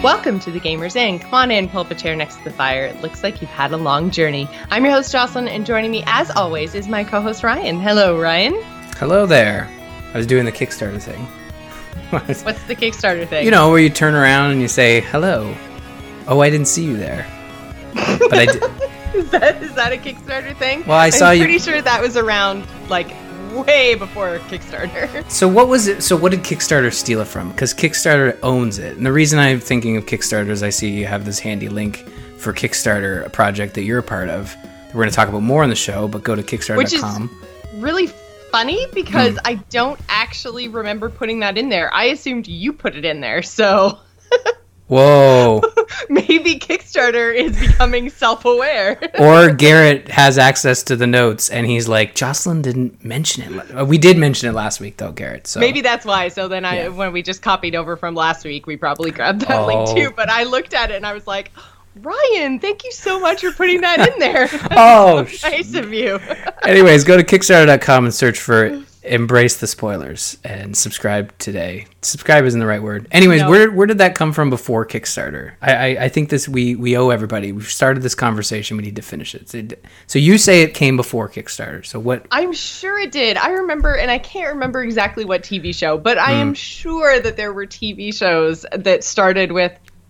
Welcome to the Gamers Inn. Come on in, pull up a chair next to the fire. It looks like you've had a long journey. I'm your host, Jocelyn, and joining me, as always, is my co-host, Ryan. Hello, Ryan. Hello there. I was doing the Kickstarter thing. What's the Kickstarter thing? You know, where you turn around and you say, hello. Oh, I didn't see you there. But I did. Is that a Kickstarter thing? Well, I'm pretty sure that was around, like, way before Kickstarter. So what was it? So what did Kickstarter steal it from? Because Kickstarter owns it. And the reason I'm thinking of Kickstarter is I see you have this handy link for Kickstarter, a project that you're a part of. We're going to talk about more on the show, but go to Kickstarter.com. Which is really funny because I don't actually remember putting that in there. I assumed you put it in there, so... Whoa. Maybe Kickstarter is becoming self-aware. Or Garrett has access to the notes and he's like, Jocelyn didn't mention it. We did mention it last week though, Garrett. So maybe that's why. So then when we just copied over from last week, we probably grabbed that link too. But I looked at it and I was like, Ryan, thank you so much for putting that in there. That's so nice of you. Anyways, go to Kickstarter.com and search for Embrace the Spoilers and subscribe today. Subscribe isn't the right word. Anyways, no. Where did that come from before Kickstarter? I think this we owe everybody. We've started this conversation. We need to finish it. So you say it came before Kickstarter. So what? I'm sure it did. I remember, and I can't remember exactly what TV show, but I am sure that there were TV shows that started with,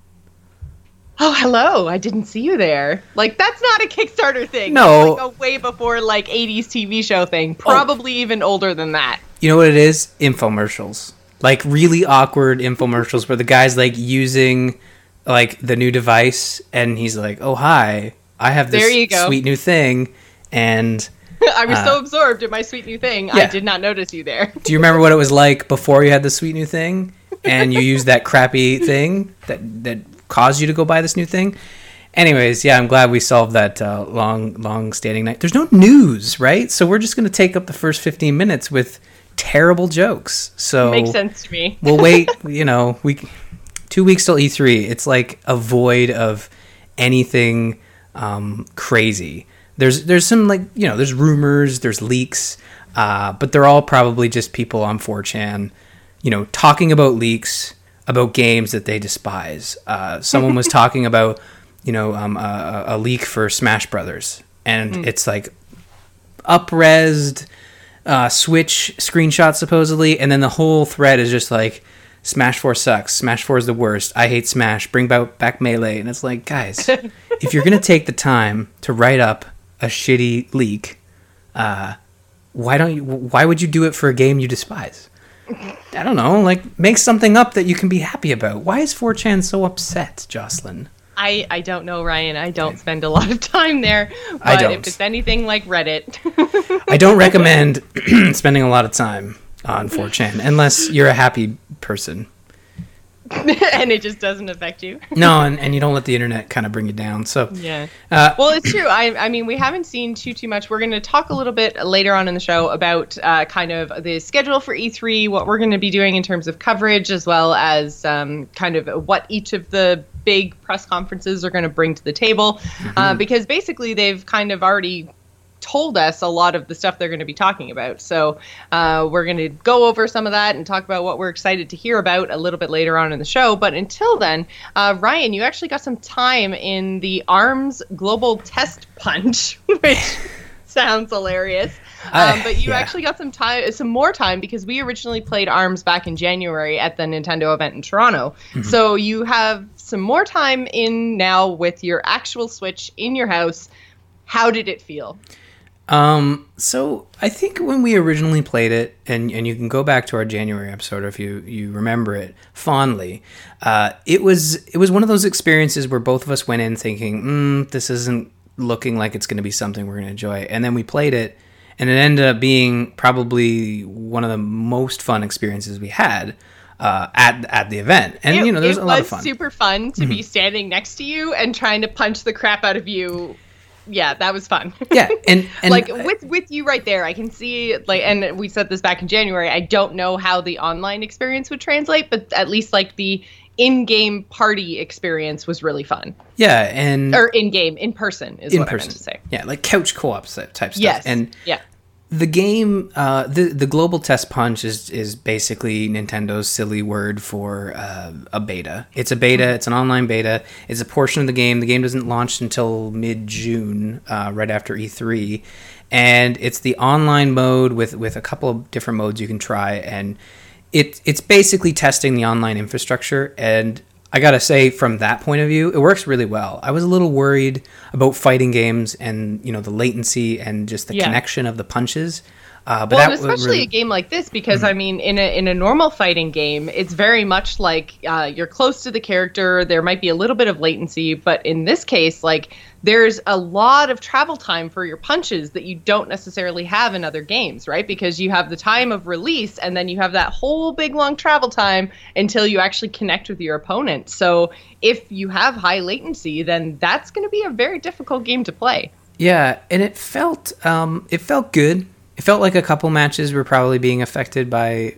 oh, hello, I didn't see you there. Like, that's not a Kickstarter thing. No. It's like a way before, like, 80s TV show thing. Probably even older than that. You know what it is? Infomercials. Like, really awkward infomercials where the guy's, like, using, like, the new device, and he's like, oh, hi, I have this sweet new thing, and... I was so absorbed in my sweet new thing, I did not notice you there. Do you remember what it was like before you had the sweet new thing, and you used that crappy thing that caused you to go buy this new thing? Anyways, yeah, I'm glad we solved that long standing night. There's no news, right? So we're just going to take up the first 15 minutes with terrible jokes. So makes sense to me. We'll wait, 2 weeks till E3. It's like a void of anything crazy. There's some, like, there's rumors, there's leaks, but they're all probably just people on 4chan, talking about leaks, about games that they despise. Someone was talking about, a leak for Smash Brothers, and it's like up-resed Switch screenshots supposedly, and then the whole thread is just like, Smash 4 sucks, Smash 4 is the worst, I hate Smash, bring back Melee. And it's like, guys, if you're gonna take the time to write up a shitty leak, why would you do it for a game you despise? I don't know, like, make something up that you can be happy about. Why is 4chan so upset, Jocelyn? I don't know, Ryan. I don't spend a lot of time there. But I don't. If it's anything like Reddit. I don't recommend spending a lot of time on 4chan unless you're a happy person. And it just doesn't affect you. No, and you don't let the internet kind of bring you down. So yeah. Well, it's true. I mean, we haven't seen too much. We're going to talk a little bit later on in the show about kind of the schedule for E3, what we're going to be doing in terms of coverage, as well as kind of what each of the big press conferences are going to bring to the table. Because basically they've kind of already told us a lot of the stuff they're going to be talking about. So we're going to go over some of that and talk about what we're excited to hear about a little bit later on in the show. But until then, Ryan, you actually got some time in the ARMS Global Test Punch, which sounds hilarious. But you actually got some more time because we originally played ARMS back in January at the Nintendo event in Toronto. So you have some more time in now with your actual Switch in your house. How did it feel? So I think when we originally played it, and you can go back to our January episode if you remember it fondly, it was one of those experiences where both of us went in thinking, this isn't looking like it's going to be something we're going to enjoy. And then we played it, and it ended up being probably one of the most fun experiences we had at the event. And there's a lot of fun. It was super fun to be standing next to you and trying to punch the crap out of you. Yeah, that was fun. Yeah, and like with you right there, I can see, like, and we said this back in January, I don't know how the online experience would translate, but at least like the in-game party experience was really fun. Yeah, or in-game, in person is what I meant to say. Yeah, like couch co-op type stuff. Yes. And yeah. The game, the global test punch is basically Nintendo's silly word for a beta. It's a beta. It's an online beta. It's a portion of the game. The game doesn't launch until mid-June, right after E3, and it's the online mode with a couple of different modes you can try, and it's basically testing the online infrastructure. And I gotta say, from that point of view, it works really well. I was a little worried about fighting games and the latency and just the connection of the punches. But well, especially a game like this, because I mean, in a normal fighting game, it's very much like you're close to the character. There might be a little bit of latency, but in this case, like there's a lot of travel time for your punches that you don't necessarily have in other games, right? Because you have the time of release, and then you have that whole big long travel time until you actually connect with your opponent. So if you have high latency, then that's going to be a very difficult game to play. Yeah, and it felt good. It felt like a couple matches were probably being affected by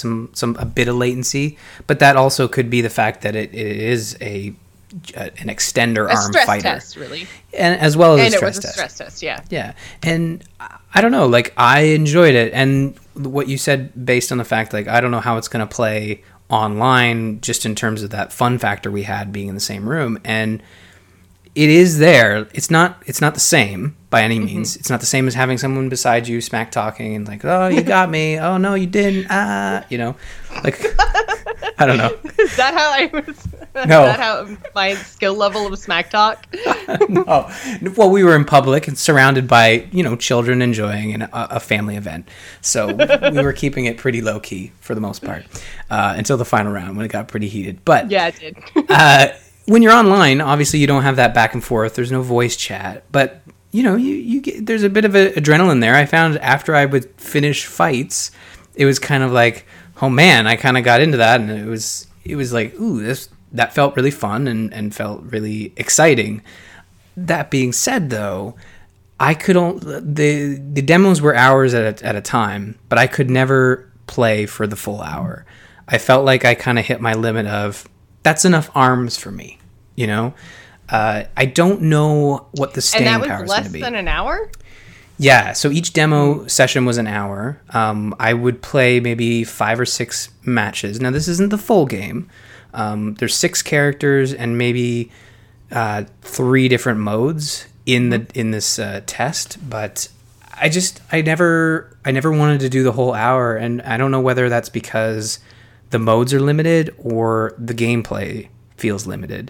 a bit of latency, but that also could be the fact that it is an extender arm stress fighter test, really, and as well as and it was a stress test, yeah. And I don't know, like I enjoyed it, and what you said based on the fact, like I don't know how it's going to play online, just in terms of that fun factor we had being in the same room, and it is there. It's not the same by any means. It's not the same as having someone beside you smack talking and like, oh, you got me. Oh, no, you didn't. Like, I don't know. Is that how I was? No. Is that how my skill level of smack talk? No. Well, we were in public and surrounded by, children enjoying a family event. So we were keeping it pretty low key for the most part until the final round when it got pretty heated. But yeah, it did. When you're online, obviously you don't have that back and forth. There's no voice chat, but you get, there's a bit of adrenaline there. I found after I would finish fights, it was kind of like, oh man, I kind of got into that, and it was like, ooh, that felt really fun and felt really exciting. That being said, though, the demos were hours at a time, but I could never play for the full hour. I felt like I kind of hit my limit of, that's enough arms for me, I don't know what the staying power is going to be. And that was less than an hour? Yeah, so each demo session was an hour. I would play maybe 5 or 6 matches. Now, this isn't the full game. There's 6 characters and maybe 3 different modes in this test, but I never wanted to do the whole hour, and I don't know whether that's because the modes are limited or the gameplay feels limited.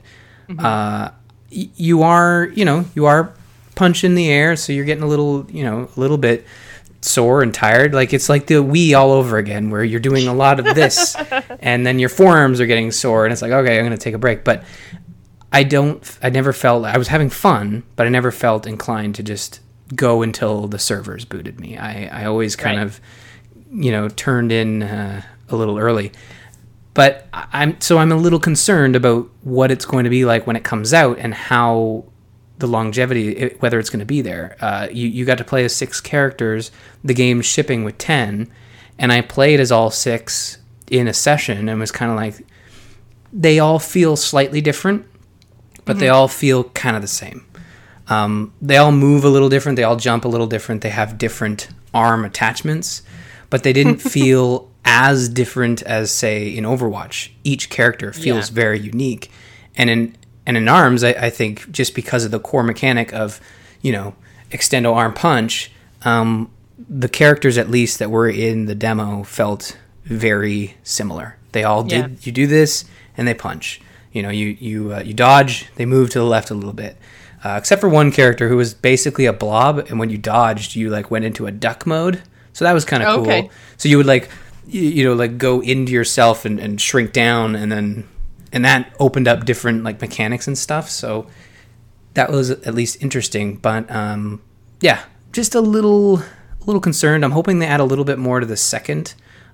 You are punching the air, so you're getting a little bit sore and tired. Like it's like the Wii all over again, where you're doing a lot of this, and then your forearms are getting sore, and it's like, okay, I'm going to take a break. But I never felt, I was having fun, but I never felt inclined to just go until the servers booted me. I always kind of, turned in a little early. But I'm a little concerned about what it's going to be like when it comes out and how the longevity, whether it's going to be there. You got to play as 6 characters. The game's shipping with 10, and I played as all 6 in a session and was kind of like, they all feel slightly different, but they all feel kind of the same. They all move a little different. They all jump a little different. They have different arm attachments, but they didn't feel as different as, say, in Overwatch. Each character feels very unique. And in ARMS, I think just because of the core mechanic of, extendo arm punch, the characters at least that were in the demo felt very similar. They all did. You do this, and they punch. You dodge, they move to the left a little bit. Except for one character who was basically a blob, and when you dodged, you went into a duck mode. So that was kind of cool. So you would go into yourself and shrink down, and that opened up different mechanics and stuff. So that was at least interesting. But just a little concerned. I'm hoping they add a little bit more to the second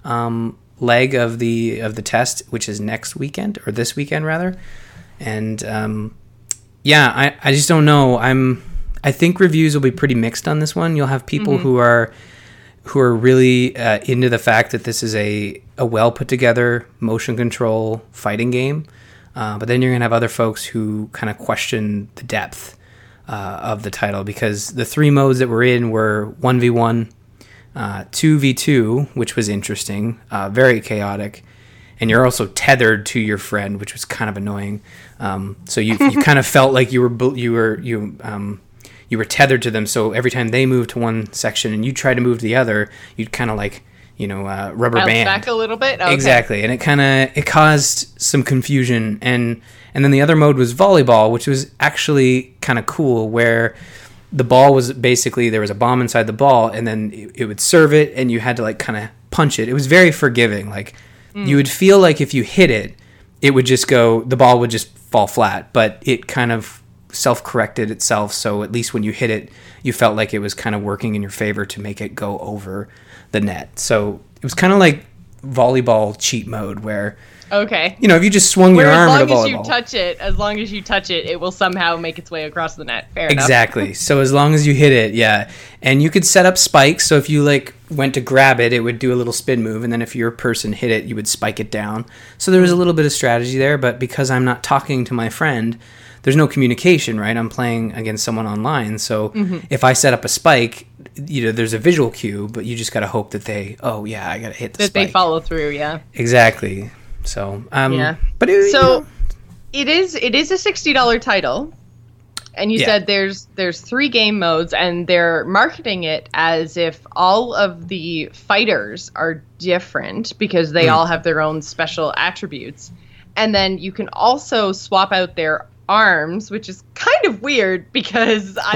leg of the test, which is next weekend, or this weekend rather. And I just don't know. I think reviews will be pretty mixed on this one. You'll have people who are really into the fact that this is a well put together motion control fighting game, but then you're gonna have other folks who kind of question the depth of the title, because the 3 modes that we're in were 1v1, 2v2, which was interesting, very chaotic. And you're also tethered to your friend, which was kind of annoying. So you kind of felt like you were tethered to them. So every time they moved to one section and you tried to move to the other, you'd kind of like, rubber band back a little bit. Okay. Exactly, and it caused some confusion. And then the other mode was volleyball, which was actually kind of cool, where the ball was basically, there was a bomb inside the ball, and then it would serve it, and you had to like kind of punch it. It was very forgiving. Like you would feel like if you hit it, it would just go, the ball would just fall flat, but it kind of self-corrected itself. So at least when you hit it, you felt like it was kind of working in your favor to make it go over the net. So it was kind of like volleyball cheat mode, where okay, if you just swung your arm at a volleyball, as long as you touch it, it will somehow make its way across the net. Fair enough. Exactly. So as long as you hit it, yeah. And you could set up spikes. So if you like went to grab it, it would do a little spin move, and then if your person hit it, you would spike it down. So there was a little bit of strategy there, but because I'm not talking to my friend, there's no communication, right? I'm playing against someone online. So if I set up a spike, there's a visual cue, but you just got to hope that I got to hit the spike. That they follow through, yeah. Exactly. So, yeah. But it is a $60 title. And you said there's 3 game modes, and they're marketing it as if all of the fighters are different because they all have their own special attributes. And then you can also swap out their arms, which is kind of weird because I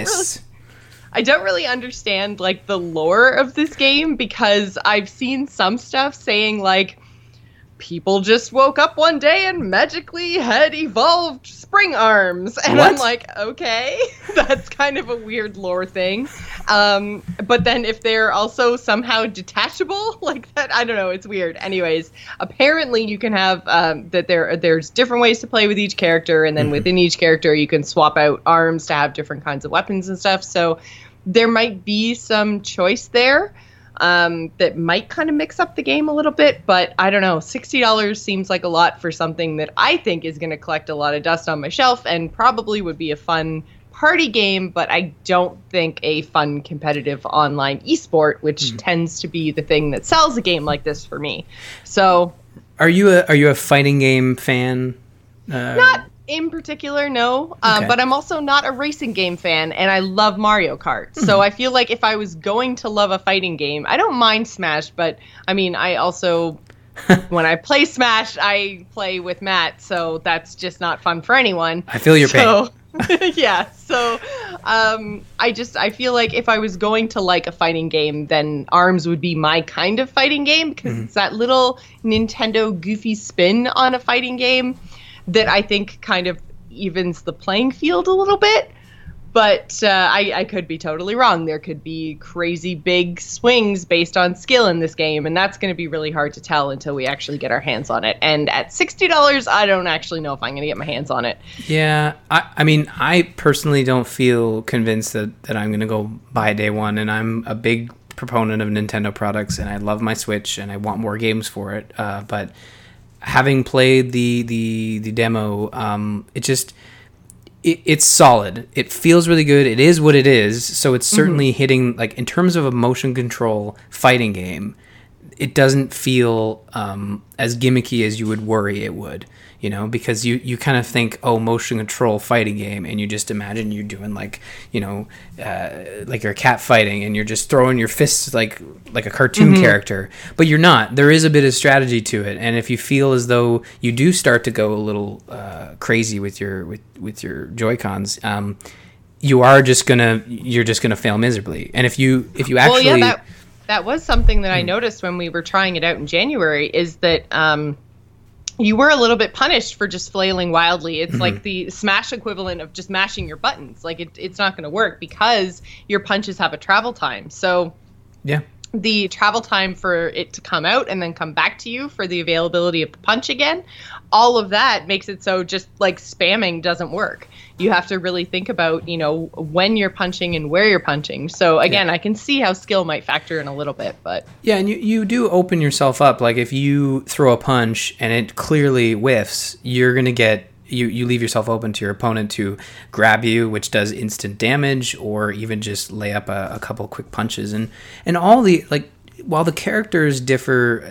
don't really understand like the lore of this game, because I've seen some stuff saying like people just woke up one day and magically had evolved spring arms, and what? I'm like, okay, that's kind of a weird lore thing. But then if they're also somehow detachable like that, I don't know, it's weird. Anyways, apparently you can have that there's different ways to play with each character, and then within each character you can swap out arms to have different kinds of weapons and stuff. So there might be some choice there that might kind of mix up the game a little bit, but I don't know. $60 seems like a lot for something that I think is going to collect a lot of dust on my shelf and probably would be a fun party game, but I don't think a fun competitive online esport, which tends to be the thing that sells a game like this for me. So, are you a fighting game fan? Not in particular, no. Okay. But I'm also not a racing game fan, and I love Mario Kart. So I feel like if I was going to love a fighting game, I don't mind Smash, but I mean, I also, when I play Smash, I play with Matt, so that's just not fun for anyone. I feel your pain. Yeah, so I feel like if I was going to like a fighting game, then ARMS would be my kind of fighting game, because it's that little Nintendo goofy spin on a fighting game that I think kind of evens the playing field a little bit. But I could be totally wrong. There could be crazy big swings based on skill in this game, and that's going to be really hard to tell until we actually get our hands on it. And at $60, I don't actually know if I'm going to get my hands on it. Yeah, I mean, I personally don't feel convinced that I'm going to go buy day one, and I'm a big proponent of Nintendo products, and I love my Switch, and I want more games for it. But having played the demo, it's solid. It feels really good. It is what it is. So it's certainly hitting, like, in terms of a motion control fighting game, it doesn't feel as gimmicky as you would worry it would, because you kind of think, oh, motion control fighting game, and you just imagine you're doing like you're cat fighting and you're just throwing your fists like a cartoon character, but you're not. There is a bit of strategy to it, and if you feel as though you do start to go a little crazy with your Joy-Cons, you're just gonna fail miserably. And if you actually that was something that I noticed when we were trying it out in January, is that you were a little bit punished for just flailing wildly. It's like the Smash equivalent of just mashing your buttons. Like it's not going to work because your punches have a travel time. So yeah, the travel time for it to come out and then come back to you for the availability of the punch again, all of that makes it so just like spamming doesn't work. You have to really think about, when you're punching and where you're punching. So again, I can see how skill might factor in a little bit, but yeah, and you do open yourself up. Like if you throw a punch and it clearly whiffs, you're gonna get you leave yourself open to your opponent to grab you, which does instant damage, or even just lay up a couple quick punches. And all the, like, while the characters differ,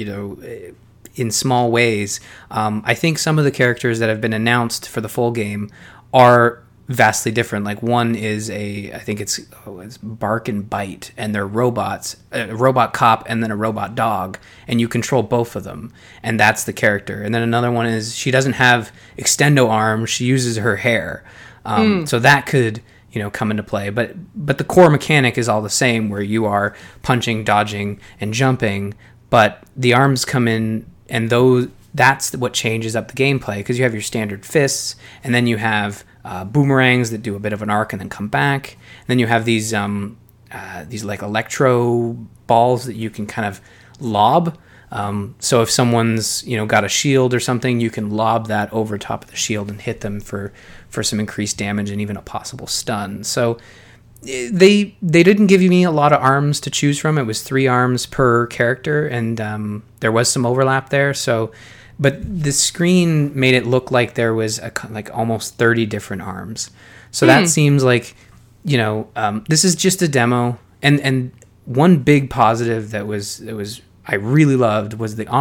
in small ways, I think some of the characters that have been announced for the full game are vastly different. Like, one is I think it's Bark and Bite, and they're robots, a robot cop and then a robot dog, and you control both of them, and that's the character. And then another one is, she doesn't have extendo arms, she uses her hair. So that could, come into play, but the core mechanic is all the same, where you are punching, dodging, and jumping, but the arms come in, and that's what changes up the gameplay, because you have your standard fists, and then you have boomerangs that do a bit of an arc and then come back. And then you have these like electro balls that you can kind of lob. So if someone's got a shield or something, you can lob that over top of the shield and hit them for some increased damage and even a possible stun. So they didn't give me a lot of arms to choose from. It was 3 arms per character, and there was some overlap there. So. But the screen made it look like there was like almost 30 different arms. So that seems like, this is just a demo. And one big positive that was I really loved was the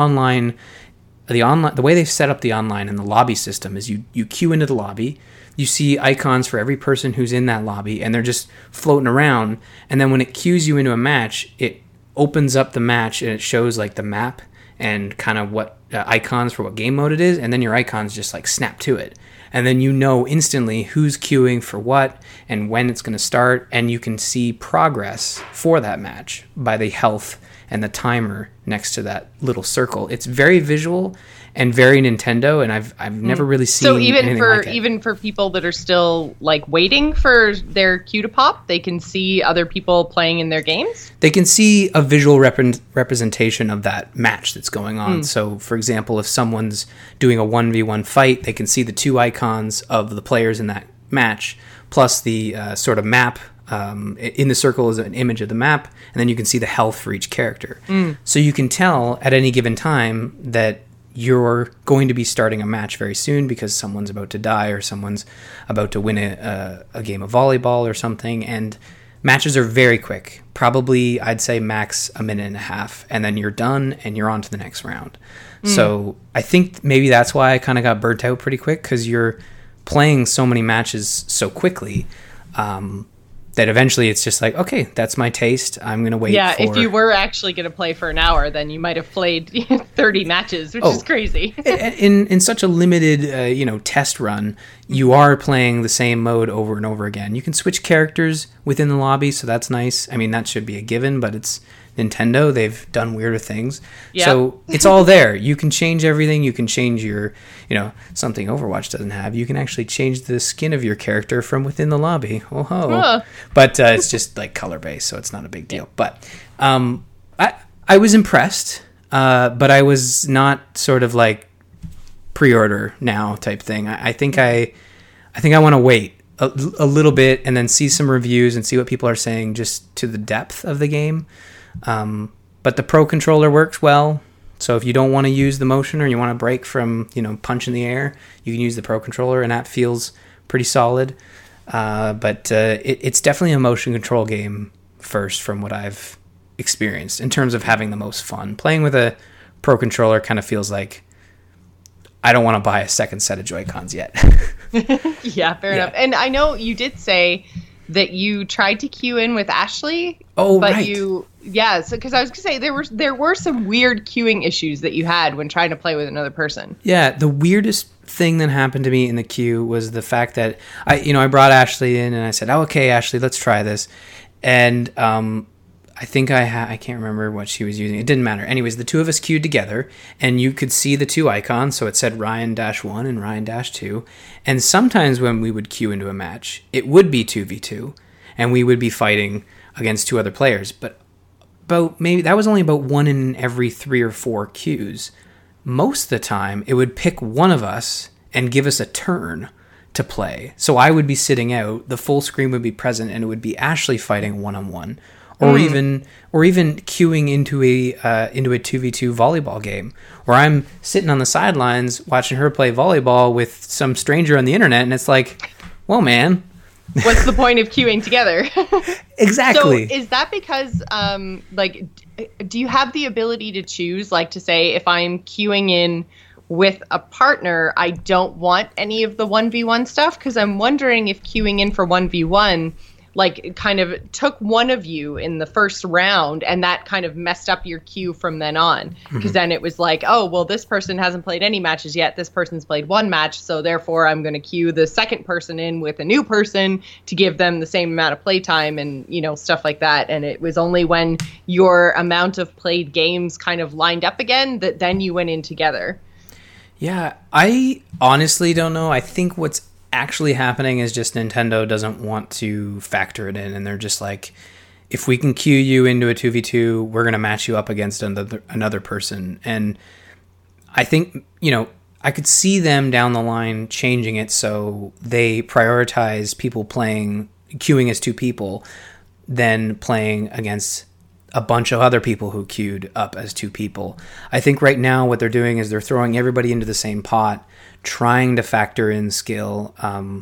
way they've set up the online and the lobby system is you queue into the lobby, you see icons for every person who's in that lobby, and they're just floating around. And then when it queues you into a match, it opens up the match and it shows like the map and kind of what icons for what game mode it is, and then your icons just like snap to it, and then instantly who's queuing for what and when it's going to start, and you can see progress for that match by the health and the timer next to that little circle. It's very visual and very Nintendo, and I've never really seen. So even for people that are still like waiting for their cue to pop, they can see other people playing in their games. They can see a visual representation of that match that's going on. So, for example, if someone's doing a 1v1 fight, they can see the 2 icons of the players in that match, plus the sort of map. In the circle is an image of the map, and then you can see the health for each character. So you can tell at any given time that you're going to be starting a match very soon because someone's about to die or someone's about to win a game of volleyball or something. And matches are very quick. Probably, I'd say max a minute and a half, and then you're done and you're on to the next round. So I think maybe that's why I kind of got burnt out pretty quick, because you're playing so many matches so quickly. That eventually it's just like, okay, that's my taste. I'm going to wait. Yeah, if you were actually going to play for an hour, then you might have played 30 matches, which is crazy. in such a limited, test run, you are playing the same mode over and over again. You can switch characters within the lobby, so that's nice. I mean, that should be a given, but it's Nintendo. They've done weirder things. Yep. So it's all there. You can change everything. You can change your, something Overwatch doesn't have. You can actually change the skin of your character from within the lobby. Oh ho. But it's just like color based, so it's not a big deal. But I was impressed, but I was not sort of like pre-order now type thing. I think I want to wait a little bit and then see some reviews and see what people are saying just to the depth of the game. But the Pro Controller works well. So if you don't want to use the motion or you want to break from, punch in the air, you can use the Pro Controller, and that feels pretty solid. But it's definitely a motion control game first from what I've experienced in terms of having the most fun. Playing with a Pro Controller kind of feels like I don't want to buy a second set of Joy-Cons yet. Yeah, fair enough. And I know you did say that you tried to queue in with Ashley. Oh, but right. Because I was going to say there were some weird queuing issues that you had when trying to play with another person. Yeah, the weirdest thing that happened to me in the queue was the fact that I brought Ashley in and I said, "Oh, okay, Ashley, let's try this." And I think I can't remember what she was using. It didn't matter. Anyways, the two of us queued together, and you could see the 2 icons. So it said Ryan-1 and Ryan-2. And sometimes when we would queue into a match, it would be 2v2, and we would be fighting against 2 other players. But maybe that was only about 1 in every 3 or 4 queues. Most of the time, it would pick one of us and give us a turn to play. So I would be sitting out, the full screen would be present, and it would be Ashley fighting one-on-one. or even queuing into a 2v2 volleyball game, where I'm sitting on the sidelines watching her play volleyball with some stranger on the internet, and it's like, well, man, what's the point of queuing together? Exactly. So is that because like, do you have the ability to choose, like, to say, if I'm queuing in with a partner, I don't want any of the 1v1 stuff? Because I'm wondering if queuing in for 1v1, like, kind of took one of you in the first round, and that kind of messed up your queue from then on. Because then it was like, oh, well, this person hasn't played any matches yet. This person's played one match, so therefore I'm going to queue the second person in with a new person to give them the same amount of playtime and, you know, stuff like that. And it was only when your amount of played games kind of lined up again that then you went in together. Yeah, I honestly don't know. I think what's actually happening is just Nintendo doesn't want to factor it in, and they're just like, if we can queue you into a 2v2, we're going to match you up against another person. And I think, you know, I could see them down the line changing it so they prioritize people queuing as two people than playing against a bunch of other people who queued up as two people. I think right now what they're doing is they're throwing everybody into the same pot, trying to factor in skill.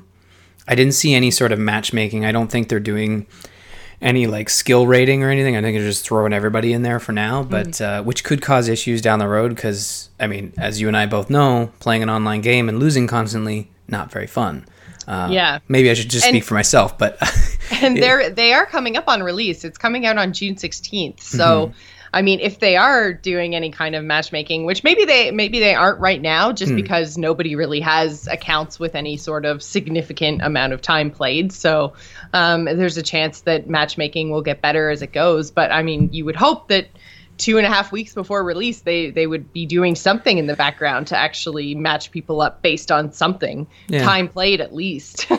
I didn't see any sort of matchmaking. I don't think they're doing any like skill rating or anything. I think they're just throwing everybody in there for now, but which could cause issues down the road because, I mean, as you and I both know, playing an online game and losing constantly, not very fun. Maybe I should just speak for myself, but and they are coming up on release. It's coming out on June 16th. So, I mean, if they are doing any kind of matchmaking, which maybe they aren't right now, just because nobody really has accounts with any sort of significant amount of time played. So, there's a chance that matchmaking will get better as it goes. But I mean, you would hope that 2.5 weeks before release, they would be doing something in the background to actually match people up based on something. Time played, at least.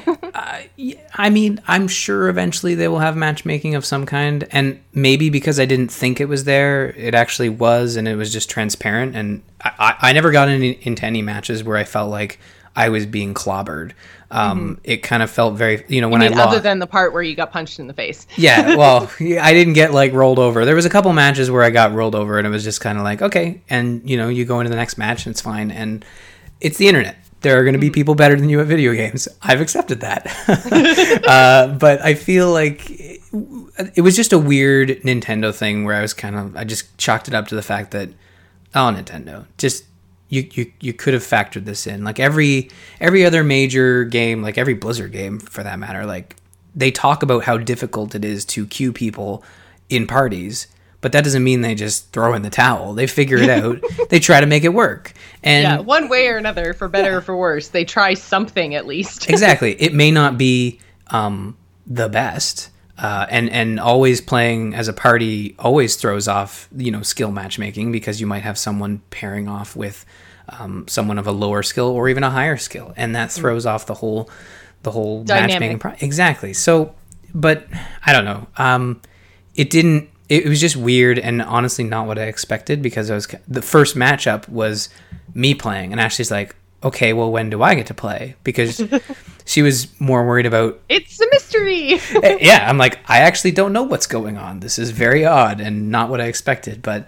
I mean, I'm sure eventually they will have matchmaking of some kind, and maybe because I didn't think it was there, it actually was, and it was just transparent, and I never got into any matches where I felt like I was being clobbered. It kind of felt very, when I lost. Other than the part where you got punched in the face. Yeah, well, I didn't get like rolled over. There was a couple matches where I got rolled over, and it was just kind of like, okay, and you go into the next match and it's fine, and it's the internet. There are going to be people better than you at video games. I've accepted that. But I feel like it was just a weird Nintendo thing where I just chalked it up to the fact that, oh, Nintendo, just you could have factored this in. Like every other major game, like every Blizzard game for that matter, like they talk about how difficult it is to queue people in parties. But that doesn't mean they just throw in the towel. They figure it out. They try to make it work. And one way or another, for better or for worse, they try something at least. Exactly. It may not be the best. And always playing as a party always throws off, skill matchmaking, because you might have someone pairing off with someone of a lower skill or even a higher skill. And that throws off the whole matchmaking. Exactly. So, but I don't know. It was just weird and honestly not what I expected, because the first matchup was me playing, and Ashley's like, okay, well, when do I get to play? Because she was more worried about... It's a mystery! Yeah, I'm like, I actually don't know what's going on. This is very odd and not what I expected. But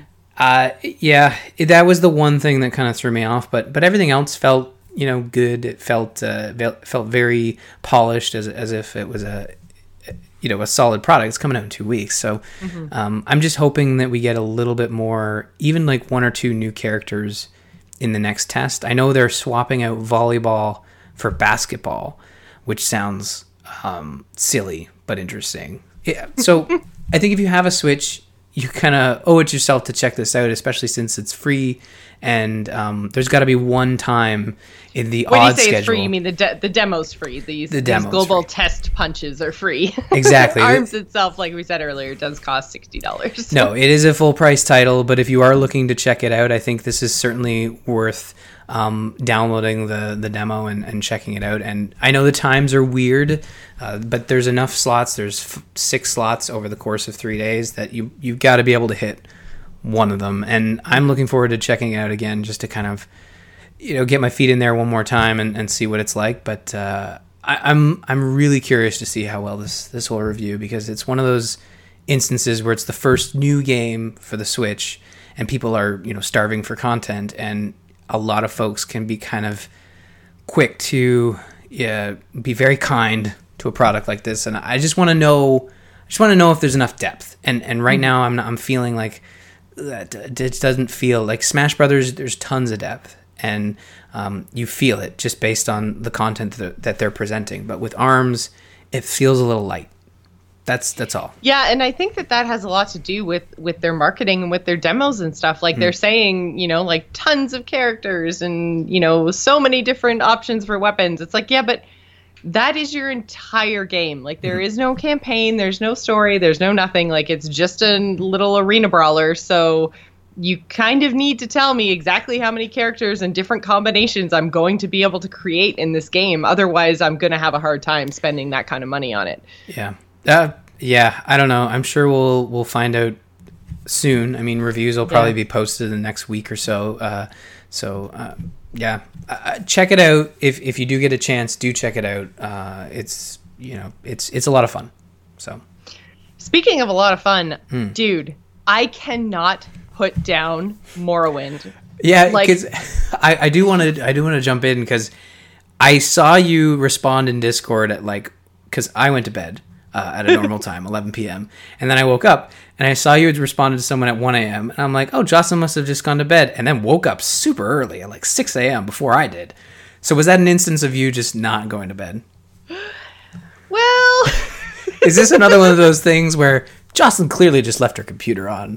that was the one thing that kind of threw me off. But everything else felt, good. It felt very polished, as if it was a solid product. It's coming out in 2 weeks. So I'm just hoping that we get a little bit more, even like 1 or 2 new characters in the next test. I know they're swapping out volleyball for basketball, which sounds silly but interesting. Yeah. So I think if you have a Switch, you kind of owe it yourself to check this out, especially since it's free. And there's got to be one time in the odd schedule. When you say it's free, you mean the demo's free. These global test punches are free. Exactly. ARMS itself, like we said earlier, does cost $60. No, it is a full price title, but if you are looking to check it out, I think this is certainly worth downloading the demo and checking it out. And I know the times are weird, but there's enough slots. There's 6 slots over the course of 3 days that you've got to be able to hit one of them. And I'm looking forward to checking it out again, just to kind of get my feet in there one more time and see what it's like. But I'm really curious to see how well this will review, because it's one of those instances where it's the first new game for the Switch and people are, starving for content, and a lot of folks can be kind of quick to be very kind to a product like this. And I just want to know if there's enough depth. And right now I'm feeling like it doesn't feel like Smash Brothers. There's tons of depth, and you feel it just based on the content that they're presenting. But with ARMS, it feels a little light. That's all. Yeah, and I think that has a lot to do with their marketing and with their demos and stuff. Like they're saying, like tons of characters and, so many different options for weapons. It's like, yeah, but that is your entire game. Like there is no campaign, there's no story, there's no nothing. Like it's just a little arena brawler. So you kind of need to tell me exactly how many characters and different combinations I'm going to be able to create in this game. Otherwise, I'm going to have a hard time spending that kind of money on it. Yeah. Yeah, I don't know. I'm sure we'll find out soon. I mean, reviews will probably be posted in the next week or so. Check it out if you do get a chance. Do check it out. It's a lot of fun. So, speaking of a lot of fun, dude, I cannot put down Morrowind. Yeah, because I do want to jump in because I saw you respond in Discord at because I went to bed. At a normal time, 11 p.m. And then I woke up, and I saw you had responded to someone at 1 a.m. And I'm like, oh, Jocelyn must have just gone to bed. And then woke up super early at 6 a.m. before I did. So was that an instance of you just not going to bed? Well... Is this another one of those things where Jocelyn clearly just left her computer on?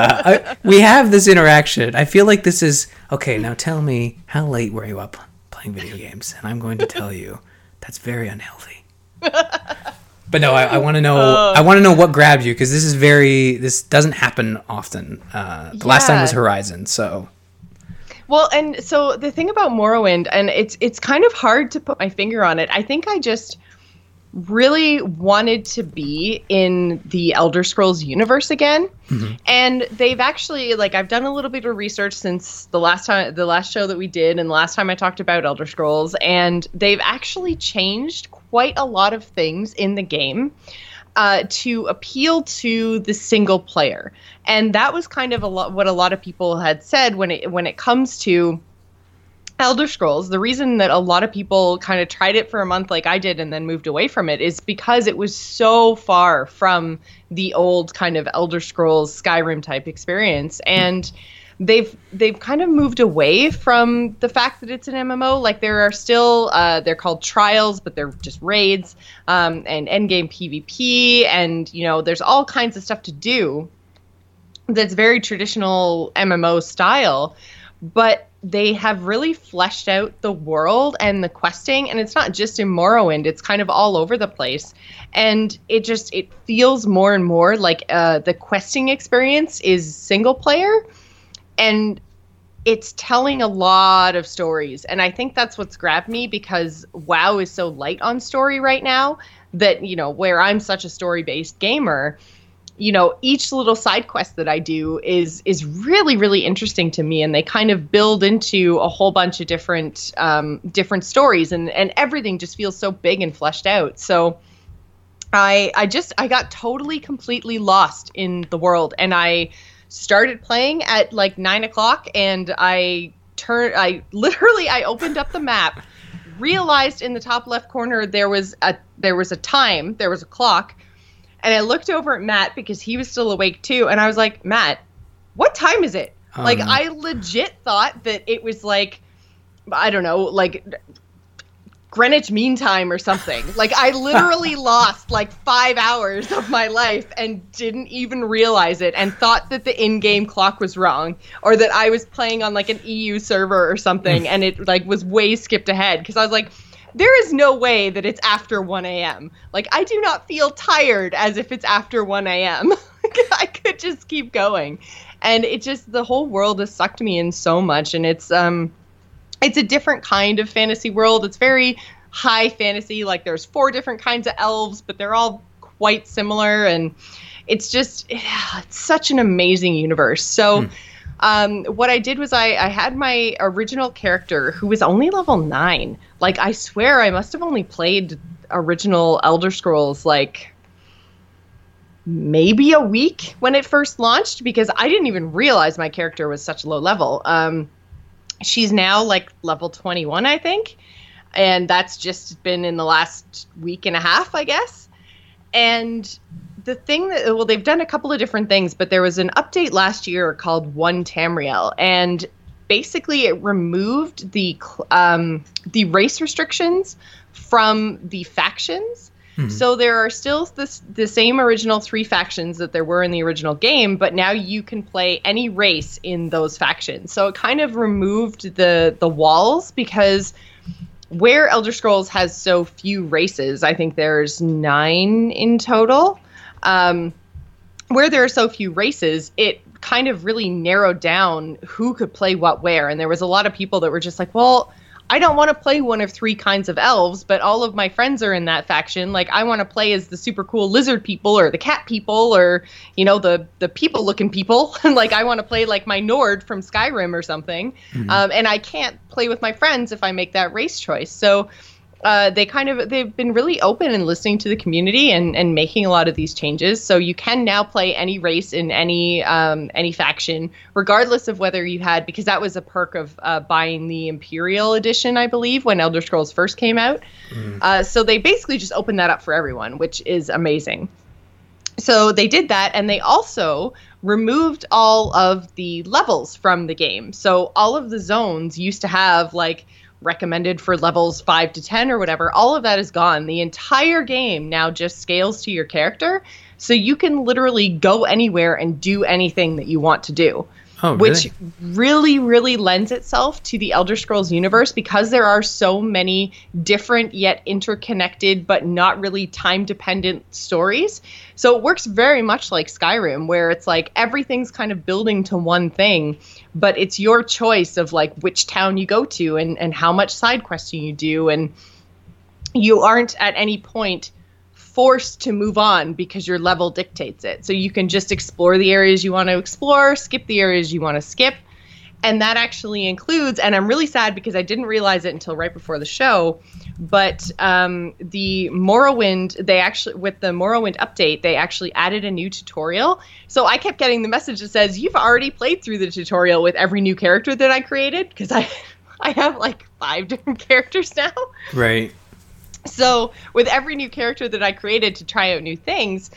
We have this interaction. I feel like this is, okay, now tell me, how late were you up playing video games? And I'm going to tell you, that's very unhealthy. But no, I want to know. I want to know what grabbed you, because this doesn't happen often. The last time was Horizon, so. Well, and so the thing about Morrowind, and it's kind of hard to put my finger on it. I think I just really wanted to be in the Elder Scrolls universe again. Mm-hmm. And they've actually, I've done a little bit of research since the last show that we did, and the last time I talked about Elder Scrolls, and they've actually changed quite a lot of things in the game to appeal to the single player. And that was kind of what a lot of people had said when it comes to Elder Scrolls. The reason that a lot of people kind of tried it for a month like I did and then moved away from it is because it was so far from the old kind of Elder Scrolls Skyrim type experience. And they've kind of moved away from the fact that it's an MMO. There are still, they're called trials, but they're just raids, and endgame PvP, and, there's all kinds of stuff to do that's very traditional MMO style, but they have really fleshed out the world and the questing, and it's not just in Morrowind, it's kind of all over the place. And it feels more and more like the questing experience is single player, and it's telling a lot of stories. And I think that's what's grabbed me, because WoW is so light on story right now that, where I'm such a story-based gamer, each little side quest that I do is really, really interesting to me. And they kind of build into a whole bunch of different stories, and everything just feels so big and fleshed out. So I got totally, completely lost in the world, and I started playing at 9 o'clock, and I opened up the map, realized in the top left corner there was a clock, and I looked over at Matt because he was still awake too, and I was like, Matt, what time is it? Oh, no. I legit thought that it was I don't know, Greenwich Mean Time or something. I literally lost 5 hours of my life and didn't even realize it, and thought that the in-game clock was wrong, or that I was playing on an EU server or something, and it was way skipped ahead, because I was like, there is no way that it's after 1 a.m. I do not feel tired as if it's after 1 a.m. I could just keep going. And it just, the whole world has sucked me in so much, and it's a different kind of fantasy world. It's very high fantasy. There's 4 different kinds of elves, but they're all quite similar. And it's such an amazing universe. So what I did was I had my original character, who was only level 9. I swear I must have only played original Elder Scrolls maybe a week when it first launched, because I didn't even realize my character was such low level. She's now like level 21, I think. And that's just been in the last week and a half, I guess. And the thing that, well, they've done a couple of different things, but there was an update last year called One Tamriel, and basically it removed the race restrictions from the factions. So there are still the same original 3 factions that there were in the original game, but now you can play any race in those factions. So it kind of removed the walls, because where Elder Scrolls has so few races, I think there's 9 in total, where there are so few races, it kind of really narrowed down who could play what where. And there was a lot of people that were just like, well, I don't want to play one of 3 kinds of elves, but all of my friends are in that faction. Like, I want to play as the super cool lizard people or the cat people or, you know, the people looking people. Like, I want to play like my Nord from Skyrim or something. And I can't play with my friends if I make that race choice. So they've been really open and listening to the community and making a lot of these changes. So you can now play any race in any faction, regardless of whether you had, because that was a perk of buying the Imperial Edition, I believe, when Elder Scrolls first came out. So they basically just opened that up for everyone, which is amazing. So they did that, and they also removed all of the levels from the game. So all of the zones used to have, like, recommended for levels 5 to 10 or whatever. All of that is gone. The entire game now just scales to your character, so you can literally go anywhere and do anything that you want to do. Oh, really? Which really, really lends itself to the Elder Scrolls universe, because there are so many different yet interconnected but not really time-dependent stories. So it works very much like Skyrim, where it's like everything's kind of building to one thing, but it's your choice of like which town you go to and how much side questing you do, and you aren't at any point forced to move on because your level dictates it. So you can just explore the areas you want to explore, skip the areas you want to skip. And that actually includes, and I'm really sad because I didn't realize it until right before the show, but the Morrowind, with the Morrowind update, they actually added a new tutorial. So I kept getting the message that says, you've already played through the tutorial with every new character that I created, because I have like 5 different characters now. Right. So with every new character that I created to try out new things,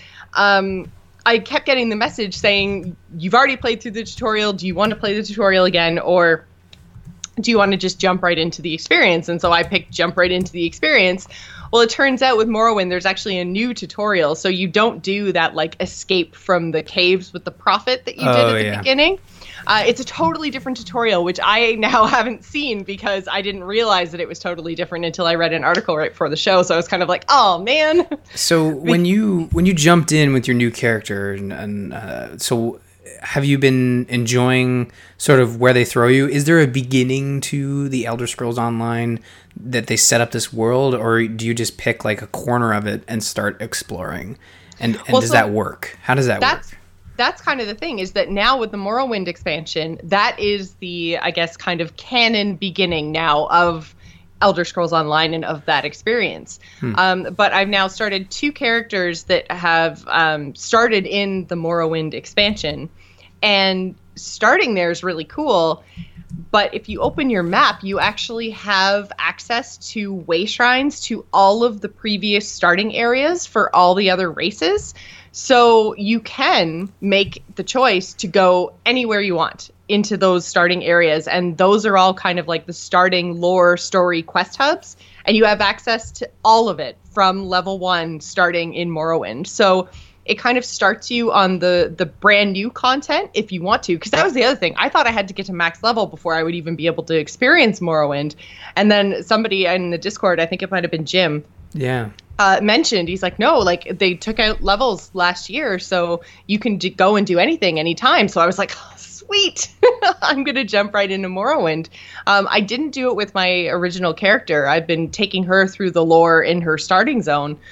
I kept getting the message saying, you've already played through the tutorial. Do you want to play the tutorial again? Or do you want to just jump right into the experience? And so I picked jump right into the experience. Well, it turns out with Morrowind, there's actually a new tutorial. So you don't do that like escape from the caves with the prophet that you did at the beginning. It's a totally different tutorial, which I now haven't seen because I didn't realize that it was totally different until I read an article right before the show. So I was kind of like, oh, man. So when you jumped in with your new character, and so have you been enjoying sort of where they throw you? Is there a beginning to the Elder Scrolls Online that they set up this world, or do you just pick like a corner of it and start exploring? And does that work? How does that work? That's kind of the thing, is that now with the Morrowind expansion, that is the, I guess, kind of canon beginning now of Elder Scrolls Online and of that experience. But I've now started 2 characters that have started in the Morrowind expansion. And starting there is really cool. But if you open your map, you actually have access to way shrines to all of the previous starting areas for all the other races. So you can make the choice to go anywhere you want into those starting areas. And those are all kind of like the starting lore story quest hubs. And you have access to all of it from level 1 starting in Morrowind. So it kind of starts you on the brand new content if you want to. Because that was the other thing. I thought I had to get to max level before I would even be able to experience Morrowind. And then somebody in the Discord, I think it might have been Jim. Yeah. Mentioned, he's like, no, like they took out levels last year, so you can go and do anything anytime. So I was like, oh, sweet. I'm going to jump right into Morrowind. I didn't do it with my original character. I've been taking her through the lore in her starting zone.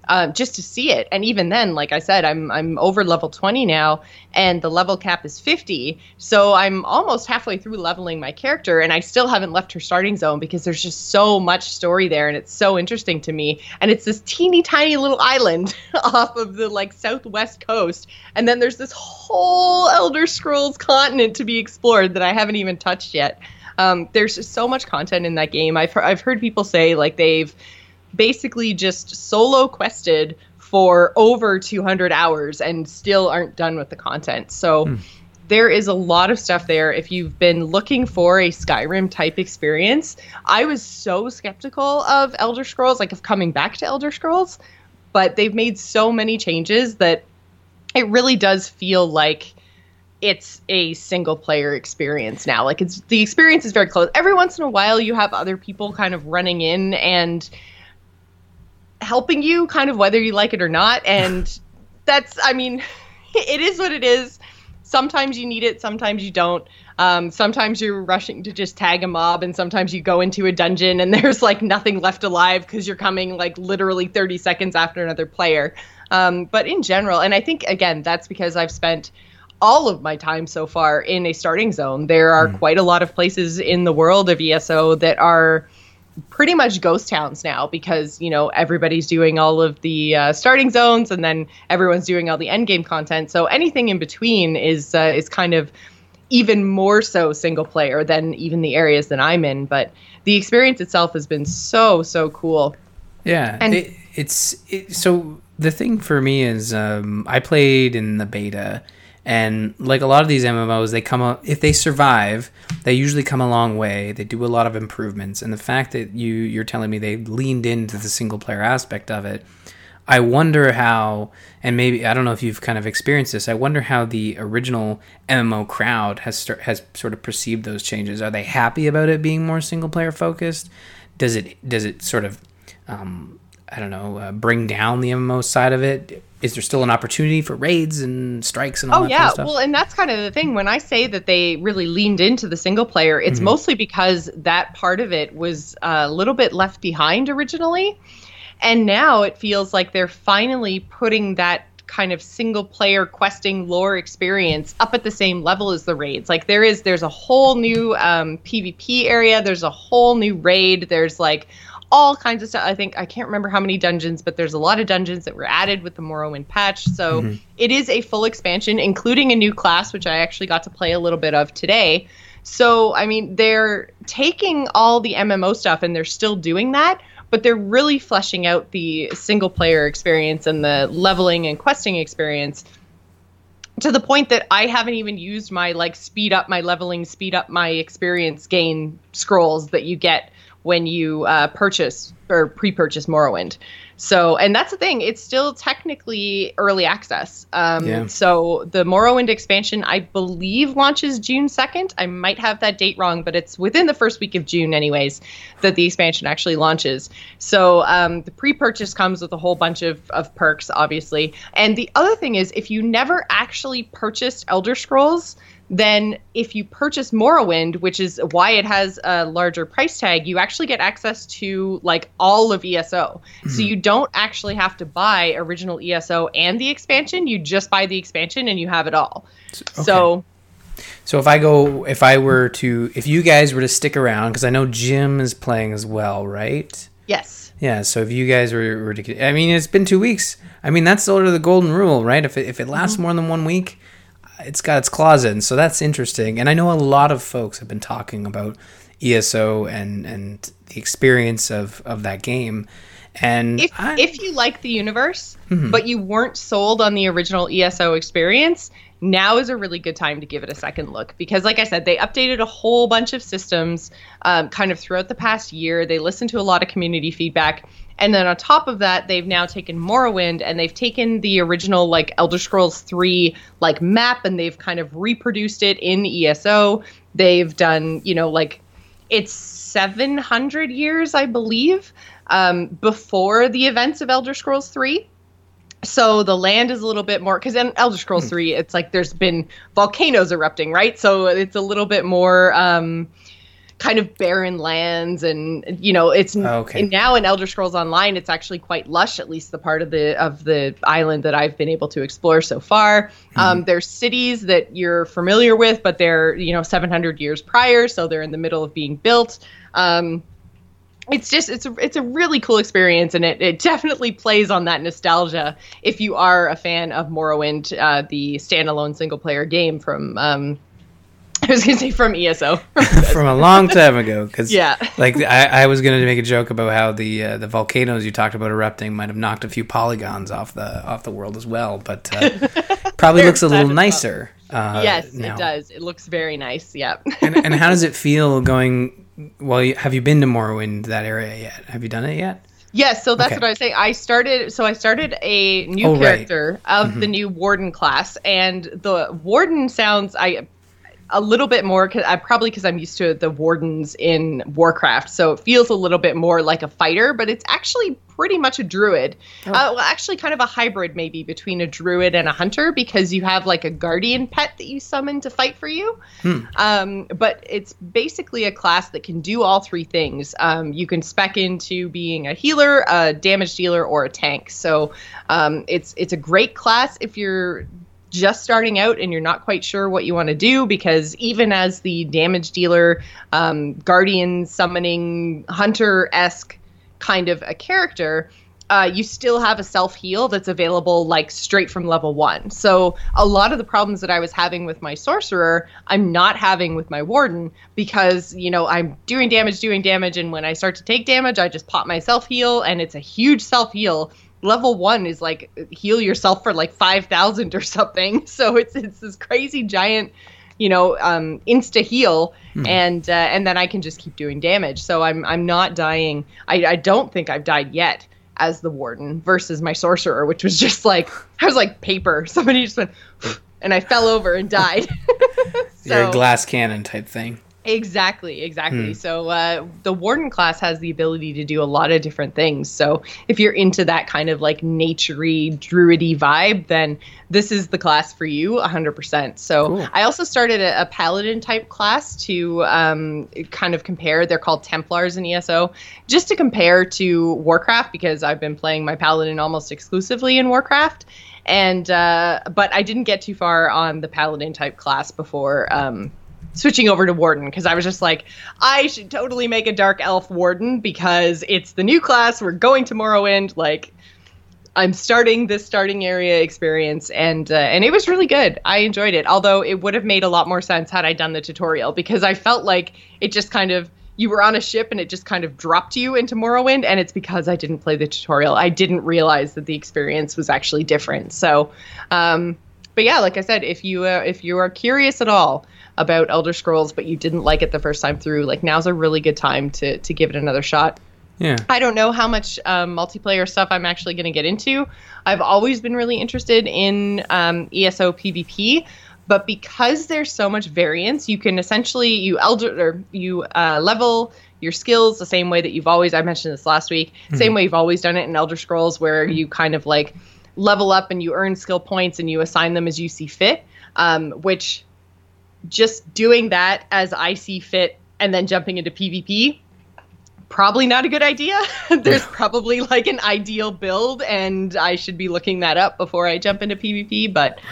just to see it. And even then, like I said, I'm over level 20 now, and the level cap is 50. So I'm almost halfway through leveling my character, and I still haven't left her starting zone because there's just so much story there, and it's so interesting to me. And it's this teeny tiny little island off of the like southwest coast, and then there's this whole Elder Scrolls continent to be explored that I haven't even touched yet. There's just so much content in that game. I've heard people say like they've basically just solo quested for over 200 hours and still aren't done with the content. So there is a lot of stuff there. If you've been looking for a Skyrim type experience, I was so skeptical of Elder Scrolls, like of coming back to Elder Scrolls, but they've made so many changes that it really does feel like it's a single player experience now. Like the experience is very close. Every once in a while you have other people kind of running in and helping you, kind of whether you like it or not. And that's, I mean, it is what it is. Sometimes you need it, sometimes you don't. Sometimes you're rushing to just tag a mob, and sometimes you go into a dungeon and there's like nothing left alive because you're coming like literally 30 seconds after another player. But in general, and I think, again, that's because I've spent all of my time so far in a starting zone. There are quite a lot of places in the world of ESO that are pretty much ghost towns now because, you know, everybody's doing all of the starting zones, and then everyone's doing all the end game content. So anything in between is kind of even more so single player than even the areas that I'm in. But the experience itself has been so cool. Yeah, and so the thing for me is I played in the beta. And like a lot of these MMOs, they come up, if they survive, they usually come a long way. They do a lot of improvements. And the fact that you're telling me they leaned into the single player aspect of it, I wonder how, and maybe, I don't know if you've kind of experienced this, I wonder how the original MMO crowd has sort of perceived those changes. Are they happy about it being more single player focused? Does it sort of, bring down the MMO side of it? Is there still an opportunity for raids and strikes and all that kind of stuff? Well, and that's kind of the thing. When I say that they really leaned into the single player, it's mostly because that part of it was a little bit left behind originally. And now it feels like they're finally putting that kind of single player questing lore experience up at the same level as the raids. Like there's a whole new PvP area. There's a whole new raid. There's like all kinds of stuff. I can't remember how many dungeons, but there's a lot of dungeons that were added with the Morrowind patch. So it is a full expansion, including a new class, which I actually got to play a little bit of today. So, I mean, they're taking all the MMO stuff and they're still doing that, but they're really fleshing out the single player experience and the leveling and questing experience to the point that I haven't even used my like speed up my leveling, speed up my experience gain scrolls that you get when you purchase or pre-purchase Morrowind. So, and that's the thing, it's still technically early access. So the Morrowind expansion, I believe, launches June 2nd. I might have that date wrong, but it's within the first week of June anyways that the expansion actually launches. So the pre-purchase comes with a whole bunch of perks, obviously. And the other thing is, if you never actually purchased Elder Scrolls, then if you purchase Morrowind, which is why it has a larger price tag, you actually get access to like all of ESO. So you don't actually have to buy original ESO and the expansion. You just buy the expansion and you have it all. Okay. So if you guys were to stick around, because I know Jim is playing as well, right? Yes. Yeah. So if you guys were to, I mean, it's been 2 weeks. I mean, that's sort of the golden rule, right? If it lasts more than 1 week, it's got its claws in, so that's interesting. And I know a lot of folks have been talking about ESO and the experience of that game. And if you like the universe, but you weren't sold on the original ESO experience, now is a really good time to give it a second look. Because like I said, they updated a whole bunch of systems kind of throughout the past year. They listened to a lot of community feedback. And then on top of that, they've now taken Morrowind and they've taken the original like Elder Scrolls 3 like map and they've kind of reproduced it in ESO. They've done, like it's 700 years, I believe, before the events of Elder Scrolls 3. So the land is a little bit more, because in Elder Scrolls 3, it's like there's been volcanoes erupting, right? So it's a little bit more kind of barren lands, and it's and now in Elder Scrolls Online it's actually quite lush, at least the part of the island that I've been able to explore so far. There's cities that you're familiar with, but they're 700 years prior, so they're in the middle of being built. It's a really cool experience, and it definitely plays on that nostalgia if you are a fan of Morrowind, the standalone single player game from I was going to say from ESO. From a long time ago. Cause yeah. Like, I was going to make a joke about how the volcanoes you talked about erupting might have knocked a few polygons off the world as well, but probably looks a little nicer. Yes, now. It does. It looks very nice, yeah. and how does it feel going... Well, have you been to Morrowind, that area yet? Have you done it yet? Yes, so that's what I was saying. I started a new character of the new Warden class, and the Warden sounds... a little bit more, probably because I'm used to the wardens in Warcraft, so it feels a little bit more like a fighter, but it's actually pretty much a druid. Well, actually kind of a hybrid maybe between a druid and a hunter, because you have like a guardian pet that you summon to fight for you. But it's basically a class that can do all three things. You can spec into being a healer, a damage dealer, or a tank. So it's a great class if you're just starting out and you're not quite sure what you want to do, because even as the damage dealer, guardian summoning hunter-esque kind of a character, you still have a self-heal that's available like straight from level 1. So a lot of the problems that I was having with my sorcerer, I'm not having with my warden, because I'm doing damage, and when I start to take damage, I just pop my self-heal, and it's a huge self-heal. Level 1 is like heal yourself for like 5,000 or something. So it's this crazy giant, insta heal, and then I can just keep doing damage. So I'm not dying. I don't think I've died yet as the warden versus my sorcerer, which was just like, I was like paper. Somebody just went and I fell over and died. You're a glass cannon type thing. Exactly. So the Warden class has the ability to do a lot of different things. So if you're into that kind of like nature-y, druid-y vibe, then this is the class for you 100%. So cool. I also started a paladin type class to kind of compare. They're called Templars in ESO, just to compare to Warcraft, because I've been playing my paladin almost exclusively in Warcraft. And but I didn't get too far on the paladin type class before switching over to Warden, because I was just like, I should totally make a Dark Elf Warden because it's the new class. We're going to Morrowind. Like, I'm starting this starting area experience, and it was really good. I enjoyed it, although it would have made a lot more sense had I done the tutorial, because I felt like it just kind of, you were on a ship and it just kind of dropped you into Morrowind, and it's because I didn't play the tutorial. I didn't realize that the experience was actually different. So, but yeah, like I said, if you are curious at all about Elder Scrolls, but you didn't like it the first time through, like, now's a really good time to give it another shot. Yeah. I don't know how much multiplayer stuff I'm actually going to get into. I've always been really interested in ESO PvP, but because there's so much variance, you can essentially level your skills the same way that you've always, I mentioned this last week, same way you've always done it in Elder Scrolls, where you kind of like level up and you earn skill points and you assign them as you see fit, which just doing that as I see fit and then jumping into PvP, probably not a good idea. There's probably like an ideal build, and I should be looking that up before I jump into PvP. But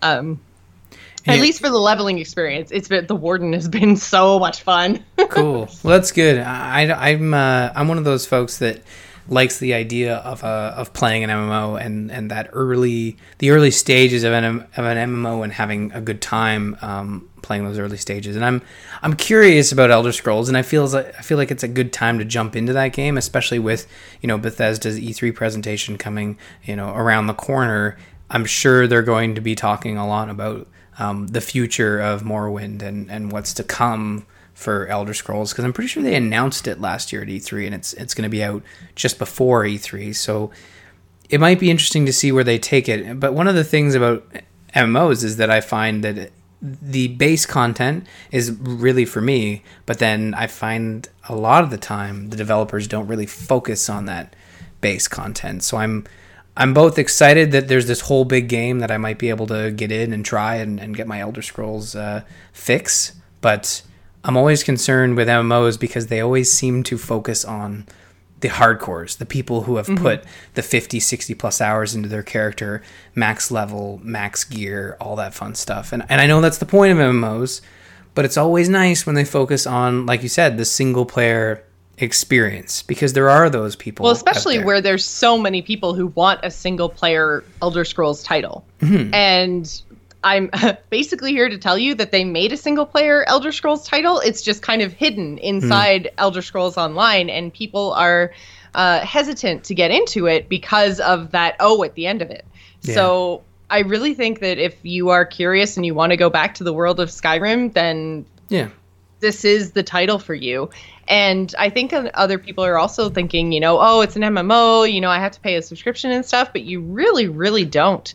at least for the leveling experience, the Warden has been so much fun. Cool. Well, that's good. I'm one of those folks that likes the idea of playing an MMO and that the early stages of an MMO and having a good time playing those early stages. And I'm curious about Elder Scrolls, and I feel like it's a good time to jump into that game, especially with Bethesda's E3 presentation coming around the corner. I'm sure they're going to be talking a lot about the future of Morrowind and what's to come for Elder Scrolls, because I'm pretty sure they announced it last year at E3, and it's going to be out just before E3, so it might be interesting to see where they take it. But one of the things about MMOs is that I find that the base content is really for me, but then I find a lot of the time the developers don't really focus on that base content. So I'm both excited that there's this whole big game that I might be able to get in and try and get my Elder Scrolls fix, but I'm always concerned with MMOs because they always seem to focus on the hardcores, the people who have put the 50, 60 plus hours into their character, max level, max gear, all that fun stuff. And I know that's the point of MMOs, but it's always nice when they focus on, like you said, the single player experience, because there are those people. Well, especially where there's so many people who want a single player Elder Scrolls title. And I'm basically here to tell you that they made a single player Elder Scrolls title. It's just kind of hidden inside Elder Scrolls Online, and people are hesitant to get into it because of that at the end of it. Yeah. So I really think that if you are curious and you want to go back to the world of Skyrim, then this is the title for you. And I think other people are also thinking, it's an MMO, I have to pay a subscription and stuff, but you really, really don't.